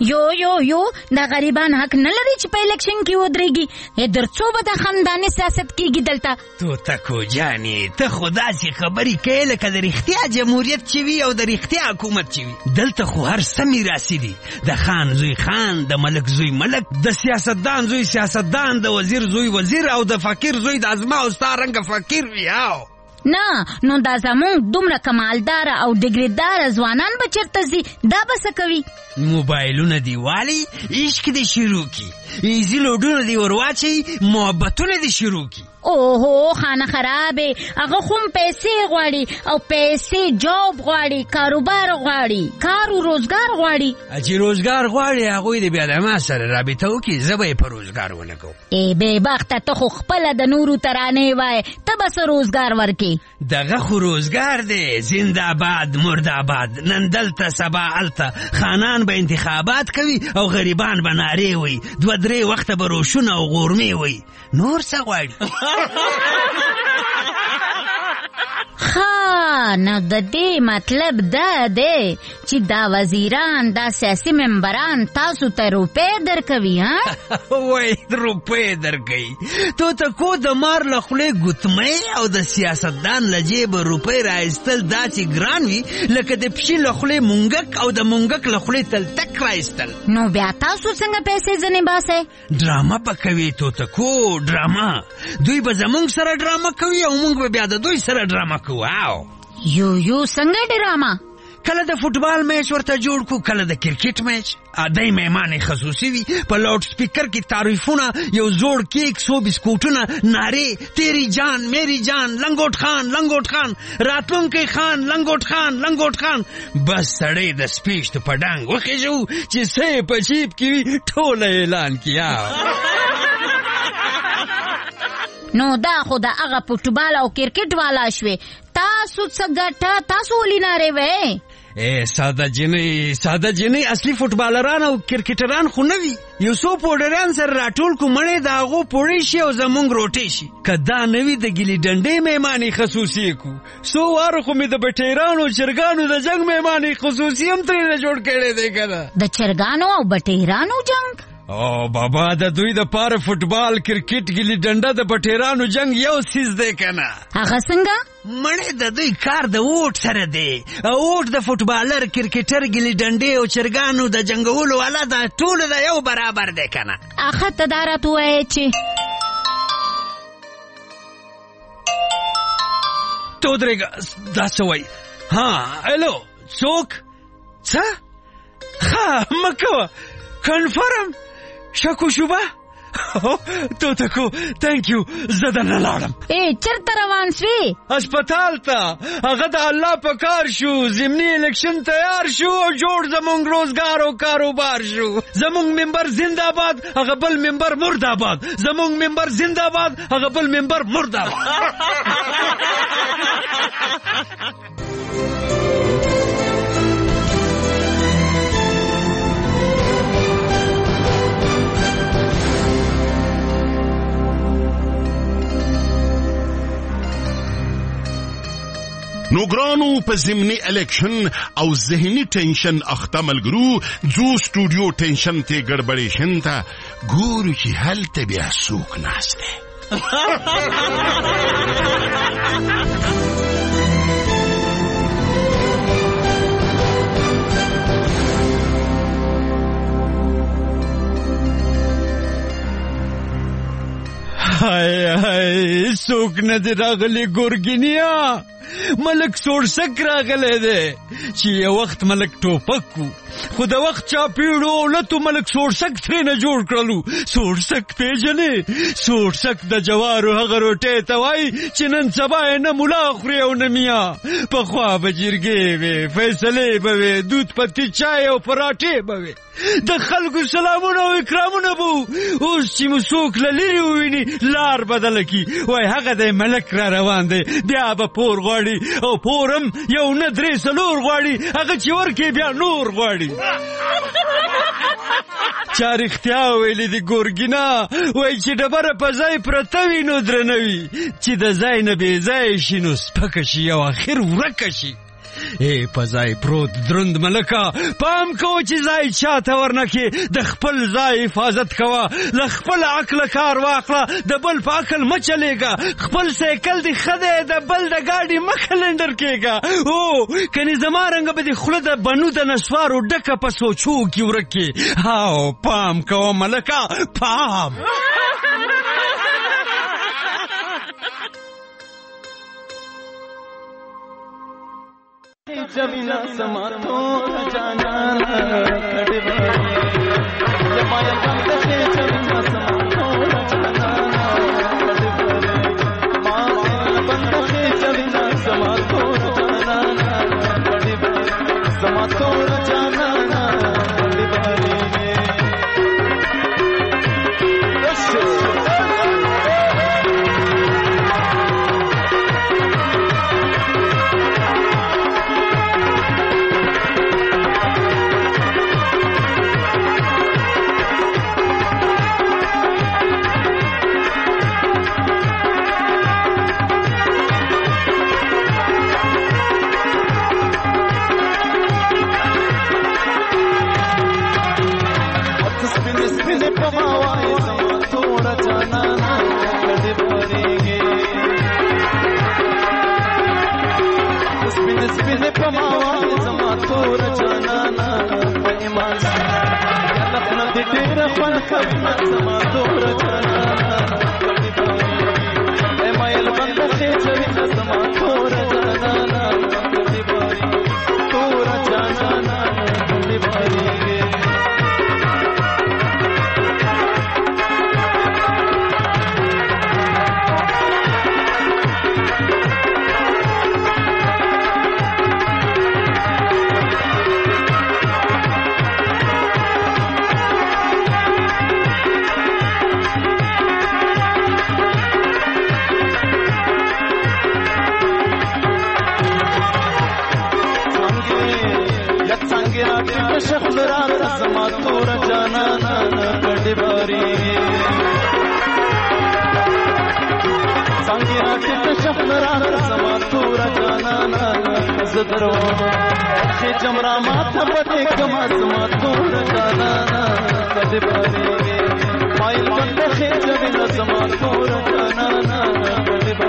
یو دا غریبان حق نه لري چې په الیکشن کې ودرېږي. درڅو به د خانداني سیاست کېږي دلته. تو تکو جانې ته خو داسې خبرې کوې لکه د رښتیا جمهوریت چې وي او د رښتیا حکومت چې وي. دلته خو هر څه میراثي دي. د خان زوی خان د ملک زوی ملک د سیاستدان زوی سیاستدان د وزیر زوی وزیر او د فقیر زوی د ازما او ستا رنګه فقیر وي. نه نو دا زمونږ دومره کمالدار او ډیګریدار ځوانان به چېرته ځي دا به څه کوي؟ موبایلونه دی والی عشق دی شروع کی ایزی لوډونه دی ورواچي محبتونه دی شروع کی. اوهو خانه خرابې هغه خو پیسې غواړي او پیسې جاب غواړي کاروبار غواړي کار او روزګار غواړي. چې روزګار غواړي هغوی دې بیا د ما سره رابطه وکړي زه به یې په روزګار ولګوم. ای بېبخته ته خو خپله د نورو ترانې وایې ته به څه روزګار ورکې؟ دغه خو روزګار دی زنده‌باد مرده‌باد. نن دلته سبا هلته خانان به انتخابات کوي او غریبان به نارې وي 2-3 وخته به روشونه او غورمې وي. نور څه غواړي؟ نو د دې مطلب دا دی چې دا وزیران دا سیاسي ممبران تاسو ته روپۍ درکوي. وای روپۍ درکوي تو ته کو د مار له خولې ګوتمۍ او د سیاستدان له جیبه روپۍ راایستل داسې ګران وي لکه د پښې له خولې مونګک او د مونګک له خولې تلتک راایستل. نو بیا تاسو څنګه پیسې ځنې باسئ؟ ډرامه به کوي تو ته کو ډرامه. دوی به زمونږ سره ډرامه کوي او مونږ به بیا د دوی سره ډرامه کوو. یو څنګه ډرامه؟ کله د فوټبال میچ ورته جوړ کو کله د کرکټ میچ. دای مهمان خصوصي وي په لاوډ سپیکر کې تعریفونه یو زوړ کیک 100 بسکوټونه ناره تیری جان میری جان لنګوټ خان راتلونکی خان لنګوټ خان. بس سړی د سپیچ ته پډنګ وخېجو چې سې په جیب کې ټول اعلان کیا. نو دا خو د هغه فوټبال او کرکټ والا شوې تاسو څه ګټه تاسو ولې نارې وې ساده جنۍ اصلي فوټبالران او کرکټران خو نه وي یو څو پوډران سره راټول کو مړې د هغو پوړې شي او زمونږ روټې شي که دا نه وي د ګیلي ډنډې مهماني خصوصي کو څو واره خو مې د بټیرانو چرګانو د جنګ مهماني خصوصي هم ترې نه جوړ کړی دی که نه د چرګانو او بټیرانو جنګ او بابا د دوی د پاره فوټبال کرکټ ګیلي ډنډه د بټیرانو جنگ یو سیز دی که نه هغه څنګه مړې د دوی کار د اوټ سره دی اوټ د فوټبالر کرکټر ګیلي ډنډې او چرګانو د جنګولو والا د ټولو د یو برابر دی که نه اخه ته دا راته ووایې چې ته ودرېږه دا څه وایي الو څوک څه مه کوه کنفرم شکو شوبه توتکو تhank you زه درنه لاړم چېرته روان سوې هسپتال ته هغه د الله په کار شو ضمني الیکشن تیار شو او جوړ زمونږ روزګار او کاروبار شو زمونږ ممبر زنده‌باد هغه بل ممبر مرده‌باد زمونږ ممبر زنده‌باد هغه بل ممبر مرده‌باد نو ګرانو په ضمني الیکشن او ذهني ټینشن اخته ملګرو ځو سټوډیو ټینشن ته ګډبډېشن ته ګورو چې هلته بیا څوک ناست دی هاي څوک نه دی راغلی ګورګینیا ملک سوړسک راغلی دی چې یو وخت ملک ټوپک و خو د وخت چاپیړو اولتو ملک سوړسک ترې نه جوړ کړلو سوړسک پیژنې سوړسک د جوارو هغه روټۍ ته وایي چې نن سبا یې نه ملا خوري او نه میا پخوا به جرګې وې فیصلې به وې دود پتی چای او پراټې به وې د خلکو سلامونه او اکرامونه به اوس چې مو څوک له لرې وویني لار بدله کړي وایي هغه دی ملک را روان دی بیا به پور غواړي او پور هم یو نه درې څلور غواړي هغه چې ورکړي بیا نور غواړي چا رښتیا ویلي دي ګورګینا وایي چې ډبره په ځای پرته وي نو درنه وي چې د ځای نه بې ځای شي نو سپکه شي او اخر ورکه شي په ځای پروت دروند ملکه پام کوه چې ځای چاته ورنکې د خپل ځای حفاظت کوه له خپل عقله کار واخله د بل په عقل مه چلېږه خپل سایکل دې ښه دی د بل د ګاډي مه کلنډر کېږه او کنې زما رنګه به دې خوله د بنو د نسوارو ډکه په سوچو کې ورکې هاو پام کوه ملکه پام जबीना समातो जाना खड़े जमाया बंद के जबीना समातो जाना खड़े मां बंद के जबीना समातो जाना खड़े समातो जाना खड़े ټیټ شخل را زما تور جانانا کډې باري څنګه ټیټ شخل را زما تور جانانا زدرو چې جمرا ماته پټه کما زما تور جانانا کډې باري مایل بند خې جوړ زما تور جانانا کډې